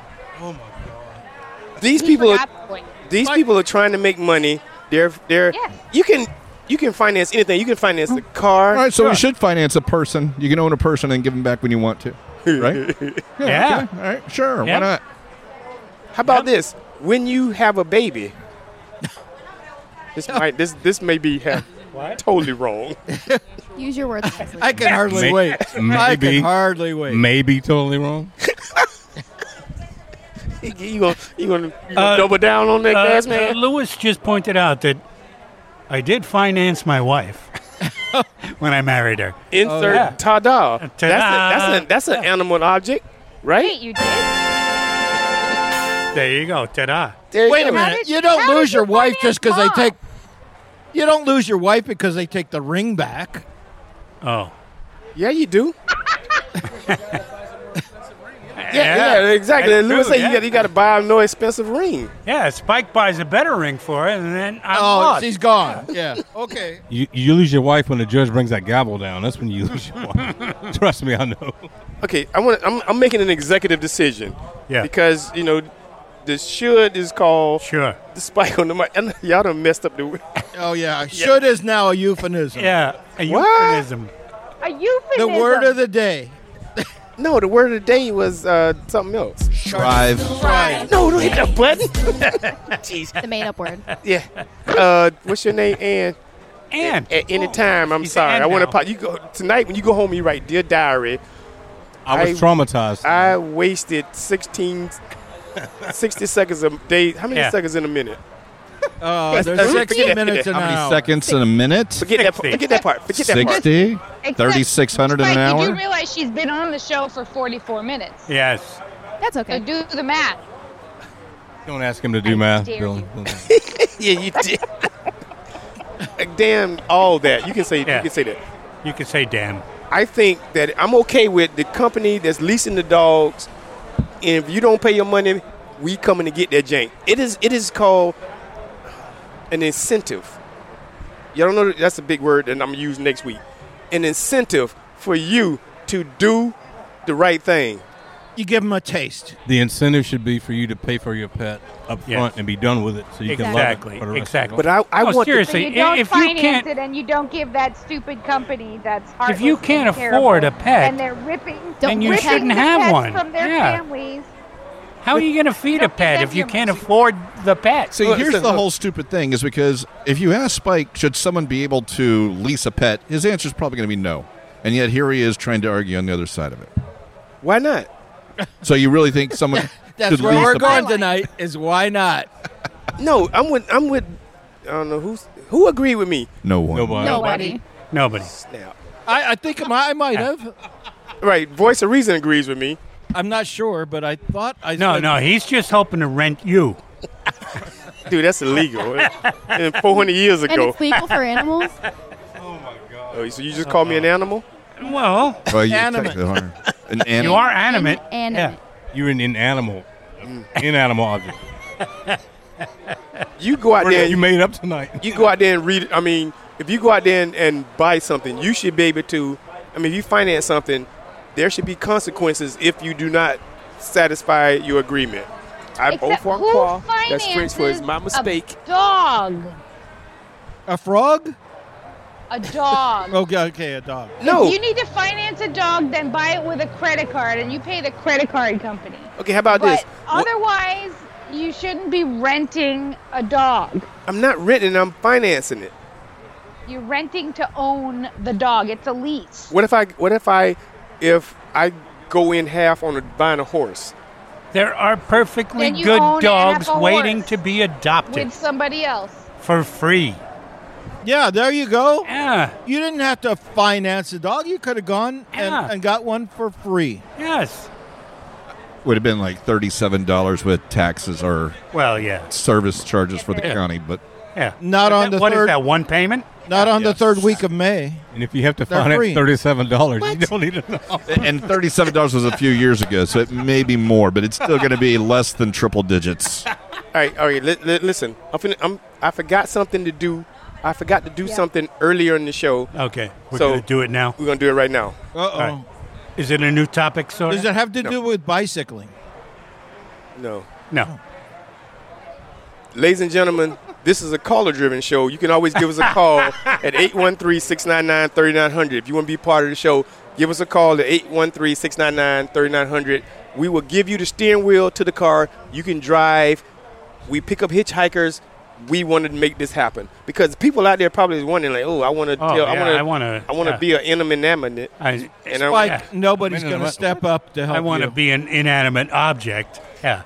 These
He
people are
forgot the point.
these people are trying to make money. They're they're
Yeah.
you can you can finance anything. You can finance the car.
All right, so we should finance a person. You can own a person and give them back when you want to, right?
Yeah.
Okay. All right, sure.
Yeah.
Why not?
How about this? When you have a baby, this might this this may be ha- totally wrong.
Use your words wisely.
I can hardly
May-
wait. I
maybe.
can hardly wait.
Maybe totally wrong.
you gonna you gonna, you gonna
Uh,
double down on that,
Uh,
gas
uh,
man?
Lewis just pointed out that I did finance my wife when I married her.
Insert
yeah.
ta-da.
Ta-da.
That's a, that's a, that's an animal object, right?
Wait, you did?
There you go. Ta-da.
There you
Wait
go.
a minute.
did-
You don't
how
lose
did
your
you
wife
finance
just because they
Mom?
take. You don't lose your wife because they take the ring back.
Oh.
Yeah, you do.
Yeah,
Yeah, yeah, exactly.
That's
Lewis
true,
said
yeah.
you got you got to buy a no expensive ring.
Yeah, Spike buys a better ring for her, and then I'm
Oh,
lost.
she's gone. Yeah. Okay.
You, you lose your wife when the judge brings that gavel down. That's when you lose your wife. Trust me, I know.
Okay, I want. I'm, I'm making an executive decision.
Yeah.
Because you know, the should is called
Sure.
the spike on the mic. And y'all done messed up the.
Oh yeah. Should is now a euphemism.
Yeah, a
What?
euphemism.
A euphemism.
The word of the day.
No, the word of the day was uh, something else.
Strive.
Right.
No, don't hit that button. Jeez.
The made-up word.
Yeah. Uh, what's your name, Ann?
And
At any time, I'm
She's
sorry.
Ann
I want to.
now.
Po- you go tonight when you go home. You write, dear diary.
I was
I-
traumatized.
I wasted sixteen, sixty seconds a day. How many
Yeah.
seconds in a minute?
Uh,
Forget
there's
that,
sixty
forget that,
minutes
forget
an
How many
hour.
seconds in a minute?
Forget that.
sixty.
Forget that part. Forget that part.
sixty?
Except-
thirty-six hundred in an
Spike, you do
hour?
realize she's been on the show for forty-four minutes.
yes.
That's
So
okay.
do the math.
Don't ask him to do
I
math.
dare
Bill.
you.
Yeah, you did. Damn, all that you can say.
Yeah.
You can say that.
You could say damn.
I think that I'm okay with the company that's leasing the dogs. And if you don't pay your money, we coming to get that jank. It is. It is called an incentive. Y'all don't know that- that's a big word that I'm gonna use next week. An incentive for you to do the right thing.
You give them a taste.
The incentive should be for you to pay for your pet up front
Yes.
and be done with it, so you
Exactly,
can love it for the rest
exactly.
of
But I, I
Oh,
want. The,
seriously,
So you don't
if you
finance
can't,
it and you don't give that stupid company that's heartless
If you can't
and
afford
terrible,
a pet,
and they're ripping,
then you
ripping
shouldn't
the
have
pets
one.
from their
Yeah.
families.
how are you going to feed a
don't give
pet
them
if you
your
can't
money.
afford the pet?
See,
Look,
here's
listen,
the
look.
whole stupid thing is because if you ask Spike, should someone be able to lease a pet, his answer is probably going to be no. And yet here he is trying to argue on the other side of it.
why not?
So you really think someone
That's
should
where
lease
we're
a
going
pet?
tonight. Is why not?
No, I'm with. I'm with. I don't know who's who agreed with me.
No one.
Nobody.
Nobody.
Nobody.
Snap.
I, I think I might- I might have.
Right. Voice of reason agrees with me.
I'm not sure, but I thought I
No,
said-
no, he's just hoping to rent you.
Dude, that's illegal. And four hundred years
And
ago.
it's legal for animals.
Oh, so you just called me an animal?
Well,
Well, you
Animate.
technically are. An
you
animal.
are animate.
Animate.
You're an inanimal, inanimal object.
You go out there.
You
And,
made up tonight.
you go out there and read. I mean, if you go out there and, and buy something, you should be able to. I mean, if you finance something, there should be consequences if you do not satisfy your agreement. I
Except
both for
who
Qua. That's French for it's
finances
my mistake.
A dog.
a frog.
A dog.
Okay, okay, a dog.
No.
If you need to finance a dog, then buy it with a credit card, and you pay the credit card company.
Okay, how about
But
this? What-
otherwise, you shouldn't be renting a dog.
I'm not renting. I'm financing it.
You're renting to own the dog. It's a lease.
What if I? What if I? If I go in half on a, buying a horse?
There are perfectly
Then you
good
own and
dogs
have a
waiting
horse
to be adopted
with somebody else.
for free.
Yeah, there you go.
Yeah.
You didn't have to finance a dog. You could have gone and,
Yeah.
and got one for free.
Yes.
Would have been like thirty-seven dollars with taxes or
Well, yeah.
service charges for the
Yeah.
county, but
Yeah.
Not
What
on
that-
the
What is
third.
that, one payment?
Not on the
Yes.
third week of May.
And if you have to
They're
finance
free.
thirty-seven dollars, you don't need to know.
and thirty-seven dollars was a few years ago, so it may be more, but it's still going to be less than triple digits.
All right, all right. Li- li- listen, I'm, finna, I'm I forgot something to do. I forgot to do
Yeah.
something earlier in the show.
Okay. We're
So-
going to do it now.
We're gonna do it right now.
Uh oh.
right. Is it a new topic, sort
Does it have to do with bicycling?
No,
No.
ladies and gentlemen, this is a caller-driven show. You can always give us a call at eight one three, six nine nine, three nine zero zero. If you want to be part of the show, give us a call at eight one three, six nine nine, three nine zero zero. We will give you the steering wheel to the car. You can drive. We pick up hitchhikers. We wanted to make this happen because people out there probably is wondering, like, oh, I want to
Oh,
tell,
yeah,
I
I
want
wanna-
to, I want to
yeah.
be an inanimate.
I,
And I'm-
Like
yeah.
nobody's
Minute
going to
of-
step up to help
I want to
you.
be an inanimate object. Yeah.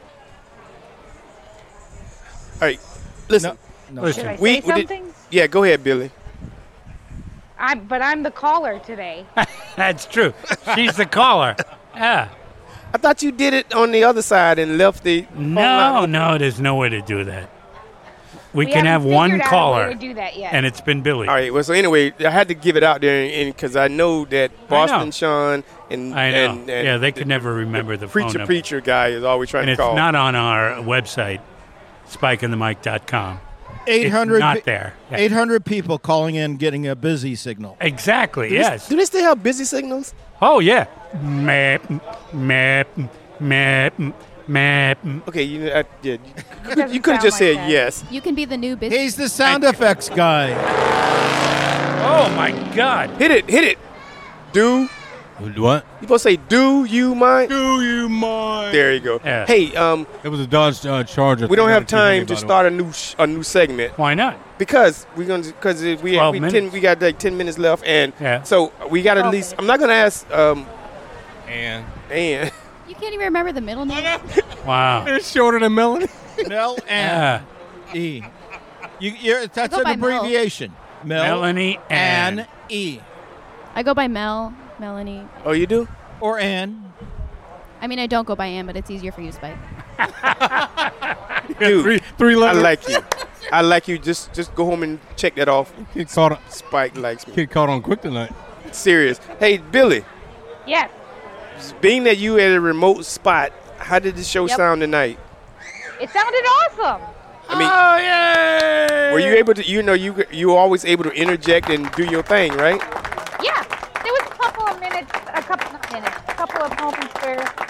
All right, listen.
No.
Listen.
Should I
We-
say
we did-
something?
Yeah, go ahead, Billy.
I, but I'm the caller today.
That's true. She's the caller. Yeah.
I thought you did it on the other side and left the phone
No,
line.
no, there's no way to do that. We,
We
can have
haven't
one
figured out a
caller,
way to do that yet.
and it's been Billy.
All right. Well, so anyway, I had to give it out there, and because I know that Boston
know.
Sean and
I know.
and, and
yeah, they could never remember the phone
preacher
number.
preacher guy is always trying
And
to
it's
call.
not on our website, spike in the mic dot com.
eight hundred
It's not
pe-
there. Yeah.
eight hundred people calling in getting a busy signal.
Exactly,
do
yes.
They, do they still have busy signals?
Oh, yeah. Map, map, map, map.
Okay, you know, I, yeah, you,
doesn't
you could have
sound
just
like
said
that.
yes.
You can be the new business.
He's the sound effects guy.
Oh, my God.
Hit it, hit it. Do
What?
you supposed to say? Do you mind?
Do you mind?
There you go.
Yeah.
Hey, um,
It was a Dodge uh, Charger.
we don't have time to
by the way.
start a new sh- a new segment
Why not?
because we're gonna because we
twelve
we, ten,
minutes.
we got like ten minutes left, and
Yeah.
so we got at least. I'm not gonna ask um
And
and
You can't even remember the middle name.
Wow.
it's shorter than Melanie.
Mel
Yeah.
and E. You, you're, that's
go
an
by Mel.
abbreviation. Mel
Melanie
and
Ann.
E.
I go by Mel, Melanie.
oh, you do?
Or Ann.
I mean, I don't go by Ann, but it's easier for you, Spike.
Dude,
three, three
I
letters.
like you. I like you. Just just go home and check that off.
Kid caught, on,
Spike likes me.
kid caught on quick tonight.
Serious. Hey, Billy,
Yes.
being that you at a remote spot, how did the show
Yep.
sound tonight?
It sounded awesome.
I mean,
Oh, yay!
were you able to? You know, you you were always able to interject and do your thing, right?
Yeah. There was a couple of minutes, a couple not minutes, a couple of moments where things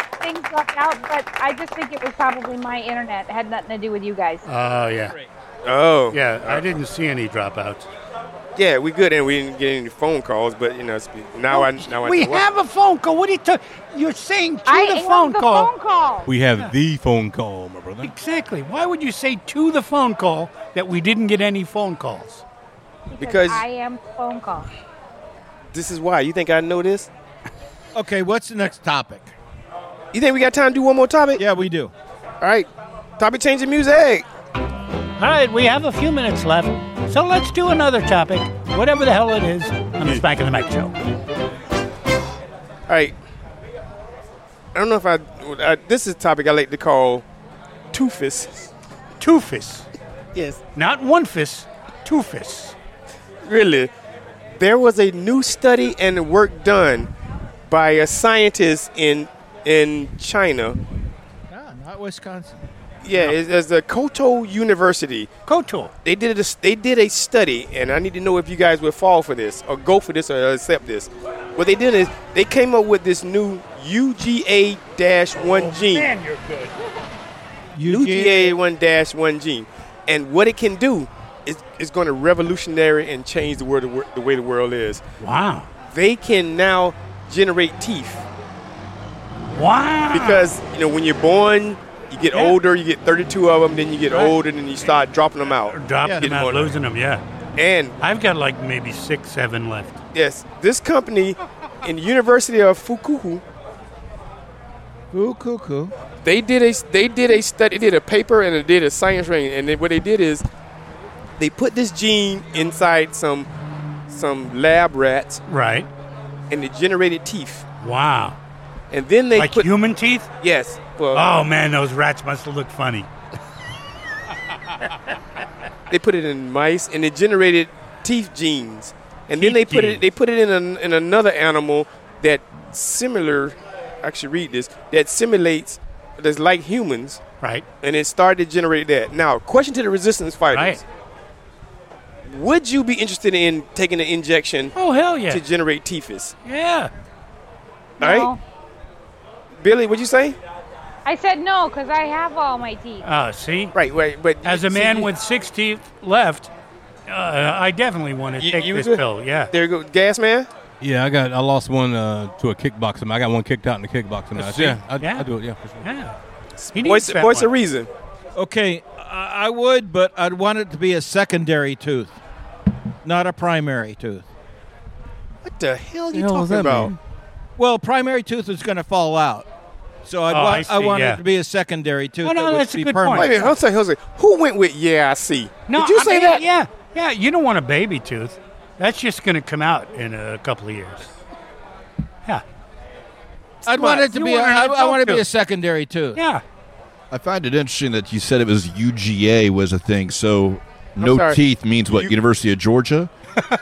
dropped out, but I just think it was probably my internet. It had nothing to do with you guys.
Oh, yeah.
Oh.
Yeah, I didn't see any dropouts.
Yeah, we good, and we didn't get any phone calls, but you know, it's- now I now I
We
know what-
have a phone call. What are you talking? You're saying to
I
the
am
phone
the
call.
phone call.
We have the phone call, my brother.
Exactly. Why would you say to the phone call that we didn't get any phone calls?
Because
I am the phone call.
this is why. You think I know this?
Okay, what's the next topic?
You think we got time to do one more topic?
Yeah, we do.
All right. Topic change of music.
All right, we have a few minutes left, so let's do another topic, whatever the hell it is, on the Spank of the Mike show.
All right. I don't know if I, I this is a topic I like to call two-fist.
Two-fist.
Yes.
Not one fist, two fists.
Really. There was a new study and work done by a scientist in in China.
Ah, not Wisconsin.
Yeah, it's, it's the Koto University.
Koto.
They did a, they did a study, and I need to know if you guys would fall for this, or go for this, or accept this. What they did is they came up with this new U G A one gene.
Man, you're good.
U G A one one gene. And what it can do is is going to revolutionary and change the, world, the way the world is.
Wow.
They can now generate teeth.
Wow.
Because, you know, when you're born, you get
Yeah.
older, you get thirty-two of them, then you get
Right.
older, and then you start dropping them out.
Dropping
Getting
them out,
more-
losing them, yeah.
And
I've got like maybe six, seven left.
yes, this company in the University of Fukuoka,
Fukuoka.
they did a they did a study, they did a paper and they did a science rating, and then what they did is they put this gene inside some some lab rats,
Right.
and it generated teeth.
Wow.
And then they
Like
put
human teeth?
yes, well
Oh, man, those rats must have looked funny.
they put it in mice, and it generated teeth genes. And then they
Teeth
put
genes.
it they put it in an, in another animal that similar. Actually, read this. That simulates that's like humans.
Right.
And it started to generate that. Now, question to the resistance fighters.
Right.
Would you be interested in taking an injection
Oh, hell yeah.
to generate teethus?
Yeah.
All right?
No.
Billy, what'd you say?
I said no because I have all my teeth.
Oh, see?
Right, right. But
As a
see,
man
you-
with six teeth left, uh, I definitely want to
You-
take
you
this
good?
pill. Yeah.
There you go. Gas man?
Yeah, I got I lost one uh, to a kickboxing match. I got one kicked out in the kickboxing match.
see?
Yeah, I,
Yeah.
I do it. Yeah, for sure.
Yeah. He needs
Voice,
that
voice
one.
of reason.
Okay, I I would, but I'd want it to be a secondary tooth, not a primary tooth.
What the hell are you
hell does
talking
that
about?
mean?
Well, primary tooth is going to fall out, so I'd
Oh,
want,
I
I,
see,
want
yeah.
it to be a secondary tooth.
Oh, no,
that would
that's a
be
good
permanent.
Wait a minute. Hold on, hold on. Who went with yeah, I see?
No,
Did you
I
say
mean,
that?
Yeah. Yeah. You don't want a baby tooth. That's just going to come out in a couple of years. Yeah.
I'd want it to
You
be. A,
want an
I, I
adult
want it to be a
tooth.
secondary tooth.
Yeah.
I find it interesting that you said it was U G A was a thing. So no
sorry.
teeth means what?
You-
University of Georgia?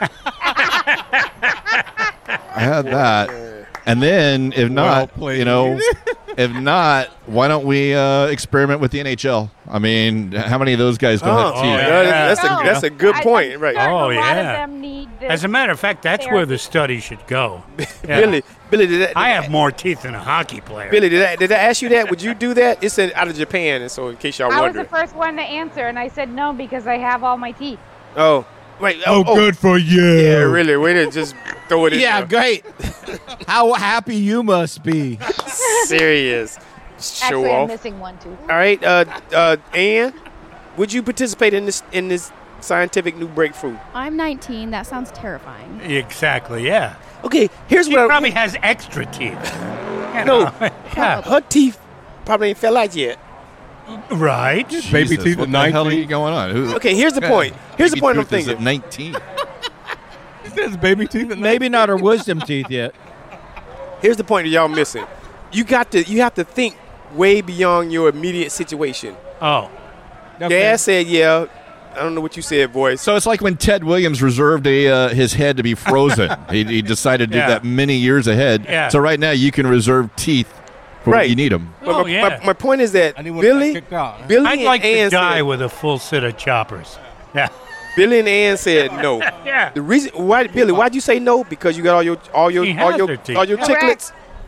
I had that. And then if not,
played.
you know, if not, why don't we uh, experiment with the N H L? I mean, how many of those guys don't have
Oh,
teeth?
yeah,
yeah.
that's, a,
No.
that's a good
I-
point.
I'm
Right.
certain
Oh,
a lot
yeah.
of them need this.
As a matter of fact, that's where the study should go. Yeah.
Billy, Billy, did that,
I have more teeth than a hockey player.
Billy, did I, did I ask you that? Would you do that? It's in, out of Japan, and so in case y'all
I was
wondering.
the first one to answer, and I said no because I have all my teeth.
Oh, wait.
Oh, good for you.
Yeah, really. Way to just throw it in
Yeah,
there.
great. How happy you must be.
Serious. Show
Actually, I'm
off.
missing one tooth.
All right, uh, uh, Ann, would you participate in this in this scientific new breakthrough?
I'm nineteen. That sounds terrifying.
Exactly, yeah.
Okay, here's
She
what I,
probably has extra teeth. You
No.
know, yeah.
her teeth probably ain't fell out yet.
Right.
Baby
Jesus,
teeth
what
at
the hell are
nineteen.
you going on? Who,
Okay, here's the point. Here's the
baby
point I'm
tooth is
thinking.
at nineteen.
He says baby teeth at
Maybe not her wisdom teeth yet.
Here's the point that y'all missing. You got to you have to think way beyond your immediate situation.
Oh.
Dad said, yeah. I don't know what you said, boys.
So it's like when Ted Williams reserved a uh, his head to be frozen. he, he decided to do
Yeah.
that many years ahead.
Yeah.
So right now you can reserve teeth for
Right.
when you need them.
But
Oh,
my,
yeah.
my, my point is that
I need one
Billy,
kicked out.
Billy
I'd
and
like to
Ann
die
said,
with a full set of choppers. Yeah.
Billy and Ann said no.
Yeah.
The reason why Billy, why'd you say no? Because you got all your all your
She
all
has
your
her teeth.
all your
Correct.
chiclets.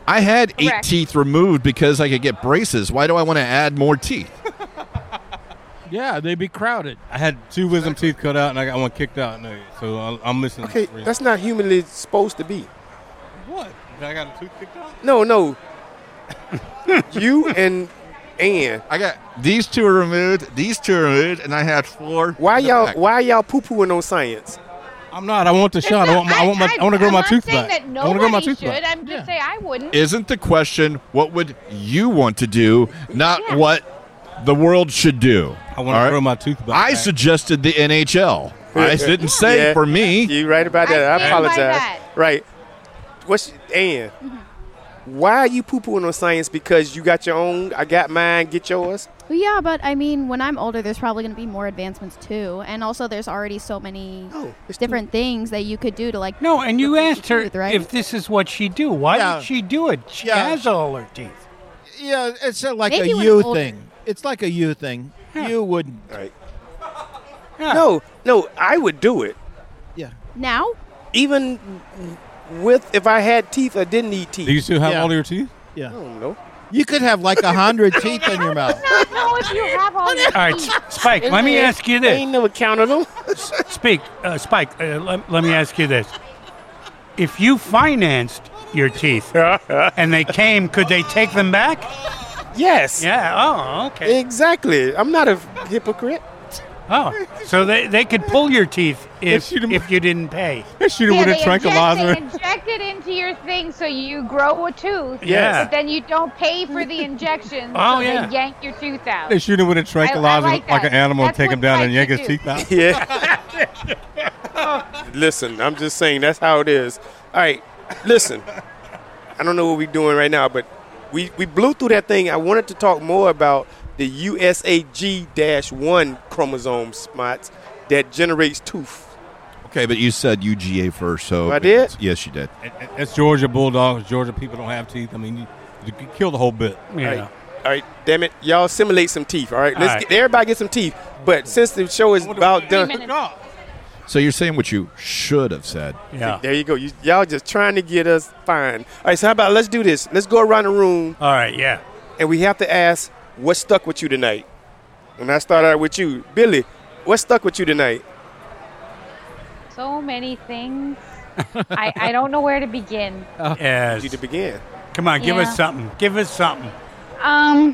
I had eight
Correct.
teeth removed because I could get braces. Why do I want to add more teeth?
Yeah, they'd be crowded.
I had two wisdom teeth cut out, and I got one kicked out. No, so I- I'm missing.
Okay,
three.
that's not humanly supposed to be.
What? I got a tooth kicked out?
No, no. You and Ann.
I got these two are removed, these two are removed, and I had four.
Why
in the
y'all?
back.
Why y'all poo pooing on science?
I'm not. I want the shot. I want. My, I want my. I want to grow
I'm
my
not
tooth
saying
back.
that
I want to grow my
nobody
tooth
should.
back.
I'm just saying I wouldn't.
Isn't the question what would you want to do, not
Yeah.
what the world should do?
I want to
All right?
grow my tooth back.
I
man.
suggested the N H L. I didn't say
Yeah.
for me.
You right about that.
I
I,
stand by
apologize.
that.
Right. What's Ann?
Mm-hmm.
Why are you poo pooing on science? Because you got your own. I got mine. Get yours.
Well, yeah, but I mean, when I'm older, there's probably going to be more advancements too, and also there's already so many
Oh, it's
different things that you could do to like.
No, and you
replace
asked
your
her
tooth, right?
if this is what she do. Why
Yeah.
did she do it? She
Yeah.
has all her teeth.
Yeah, it's uh, like
Maybe
a
when
you
I'm older.
thing. It's like a you thing. You wouldn't.
Right.
Yeah.
No, no. I would do it.
Yeah.
Now,
Even with if I had teeth or didn't need teeth.
Do you still have
Yeah.
all your teeth?
Yeah.
I don't know.
You could have like a hundred teeth in your mouth.
I don't know if you have all your
All right,
teeth.
S- Spike. Let me ask you
I
this.
ain't never counted them.
Speak, uh, Spike. Uh, let, let me ask you this: if you financed your teeth and they came, could they take them back?
Yes.
Yeah. Oh, okay.
Exactly. I'm not a hypocrite.
Oh, so they, they could pull your teeth if
shoot 'em-
if you didn't pay.
They shoot it
Yeah,
with
they
a tranquilizer.
Inject, they inject it into your thing so you grow a tooth.
Yeah.
But then you don't pay for the injection.
Oh,
so
yeah.
they yank your tooth out.
They shoot him with a tranquilizer
like
like,
that.
an animal
That's
and take
what
him down and
Spike
yank his
should
teeth out.
Yeah. Listen, I'm just saying that's how it is. All right, listen. I don't know what we're doing right now, but we, we blew through that thing. I wanted to talk more about the U S A G one chromosome spots that generates tooth.
Okay, but you said U G A first, so
I did?
Yes, you did.
It- it- It's Georgia Bulldogs. Georgia people don't have teeth. I mean, you, you could kill the whole bit.
Yeah.
All right, all right, damn it, y'all simulate some teeth. All right, let's
All right.
get everybody get some teeth. But since the show is about done,
So you're saying what you should have said.
Yeah.
there you go. You, y'all just trying to get us fine. All right, so how about let's do this? Let's go around the room.
All right. Yeah.
And we have to ask, what stuck with you tonight? And I start out with you. Billy, what stuck with you tonight?
So many things. I, I don't know where to begin.
Yes.
You to begin.
Come on, give
Yeah.
us something. Give us something.
Um,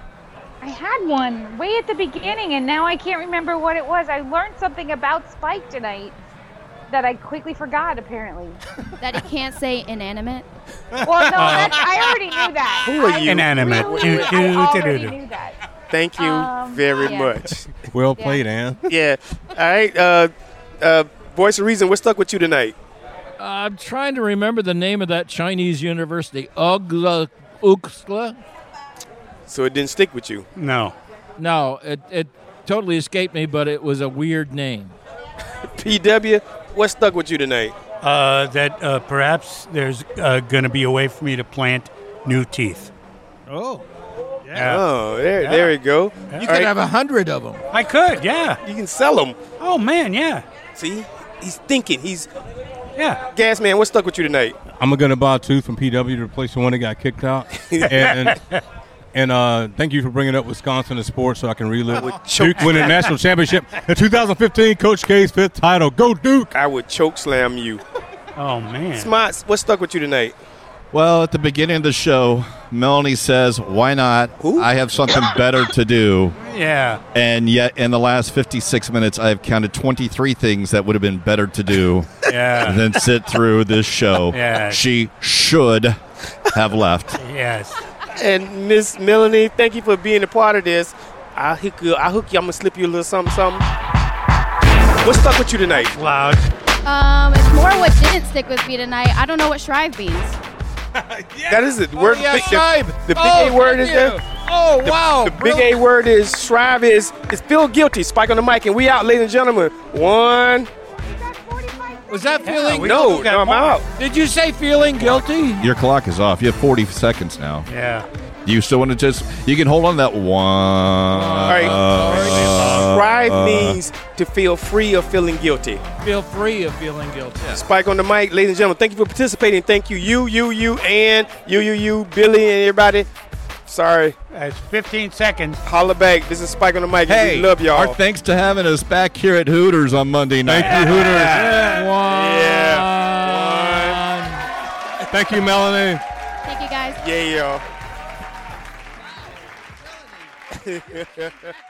I had one way at the beginning, and now I can't remember what it was. I learned something about Spike tonight that I quickly forgot, apparently.
that he can't say inanimate.
Well, no, that's, I already knew that.
Who are
I
you?
Inanimate.
Really,
Do,
I
do,
already
do, do.
knew that.
Thank you
Um,
very
yeah.
much.
Well played, Ann.
Yeah. All right. Uh, uh, Voice of Reason, what stuck with you tonight?
I'm trying to remember the name of that Chinese university. Ugla Uxla?
So it didn't stick with you.
No.
No, it, it totally escaped me, but it was a weird name.
P W, what stuck with you tonight?
Uh, that uh, perhaps there's uh, going to be a way for me to plant new teeth.
Oh.
Yeah.
Oh, there,
Yeah.
there we go.
You
All
could
right,
have a hundred of them.
I could. Yeah.
you can sell them.
Oh man. Yeah.
See, he's thinking. He's
Yeah.
Gas Man. What stuck with you tonight?
I'm going to buy a tooth from P W to replace the one that got kicked out. and and, and uh, thank you for bringing up Wisconsin in sports so I can relive
would choke-
Duke winning the national championship in two thousand fifteen. Coach K's fifth title. Go Duke!
I would choke slam you.
Oh man.
Smarts, what stuck with you tonight?
Well, at the beginning of the show, Melanie says, "Why not?
Who?
I have something better to do."
Yeah.
And yet, in the last fifty-six minutes, I have counted twenty-three things that would have been better to do
Yeah.
than sit through this show.
Yeah.
She should have left.
Yes.
And Miss Melanie, thank you for being a part of this. I'll hook you. I'll hook you. I'm gonna slip you a little something, something. What stuck with you tonight?
Loud.
Um, it's more what didn't stick with me tonight. I don't know what shrive means.
That is it. Word.
yeah,
big,
Shrive.
the, the big
Oh,
A word
thank
is there.
you. Oh, wow.
The big A word is Shrive is is feel guilty. Spike on the mic, and we out, ladies and gentlemen. One.
Was that feeling?
we-
No,
got
no, I'm
more.
out.
Did you say feeling guilty?
Your clock is off. You have forty seconds now.
Yeah.
You still want to just, you can hold on to that one.
All right. Strive
uh,
means to feel free of feeling guilty.
Feel free of feeling guilty.
Spike on the mic, ladies and gentlemen. Thank you for participating. Thank you, you, you, you, and you, you, you, Billy, and everybody. Sorry.
It's fifteen seconds.
Holla back. This is Spike on the mic. and
Hey,
we love y'all.
our thanks to having us back here at Hooters on Monday night.
Thank you, Hooters.
One.
Yeah.
Thank you, Melanie.
Thank you, guys.
Yeah, y'all.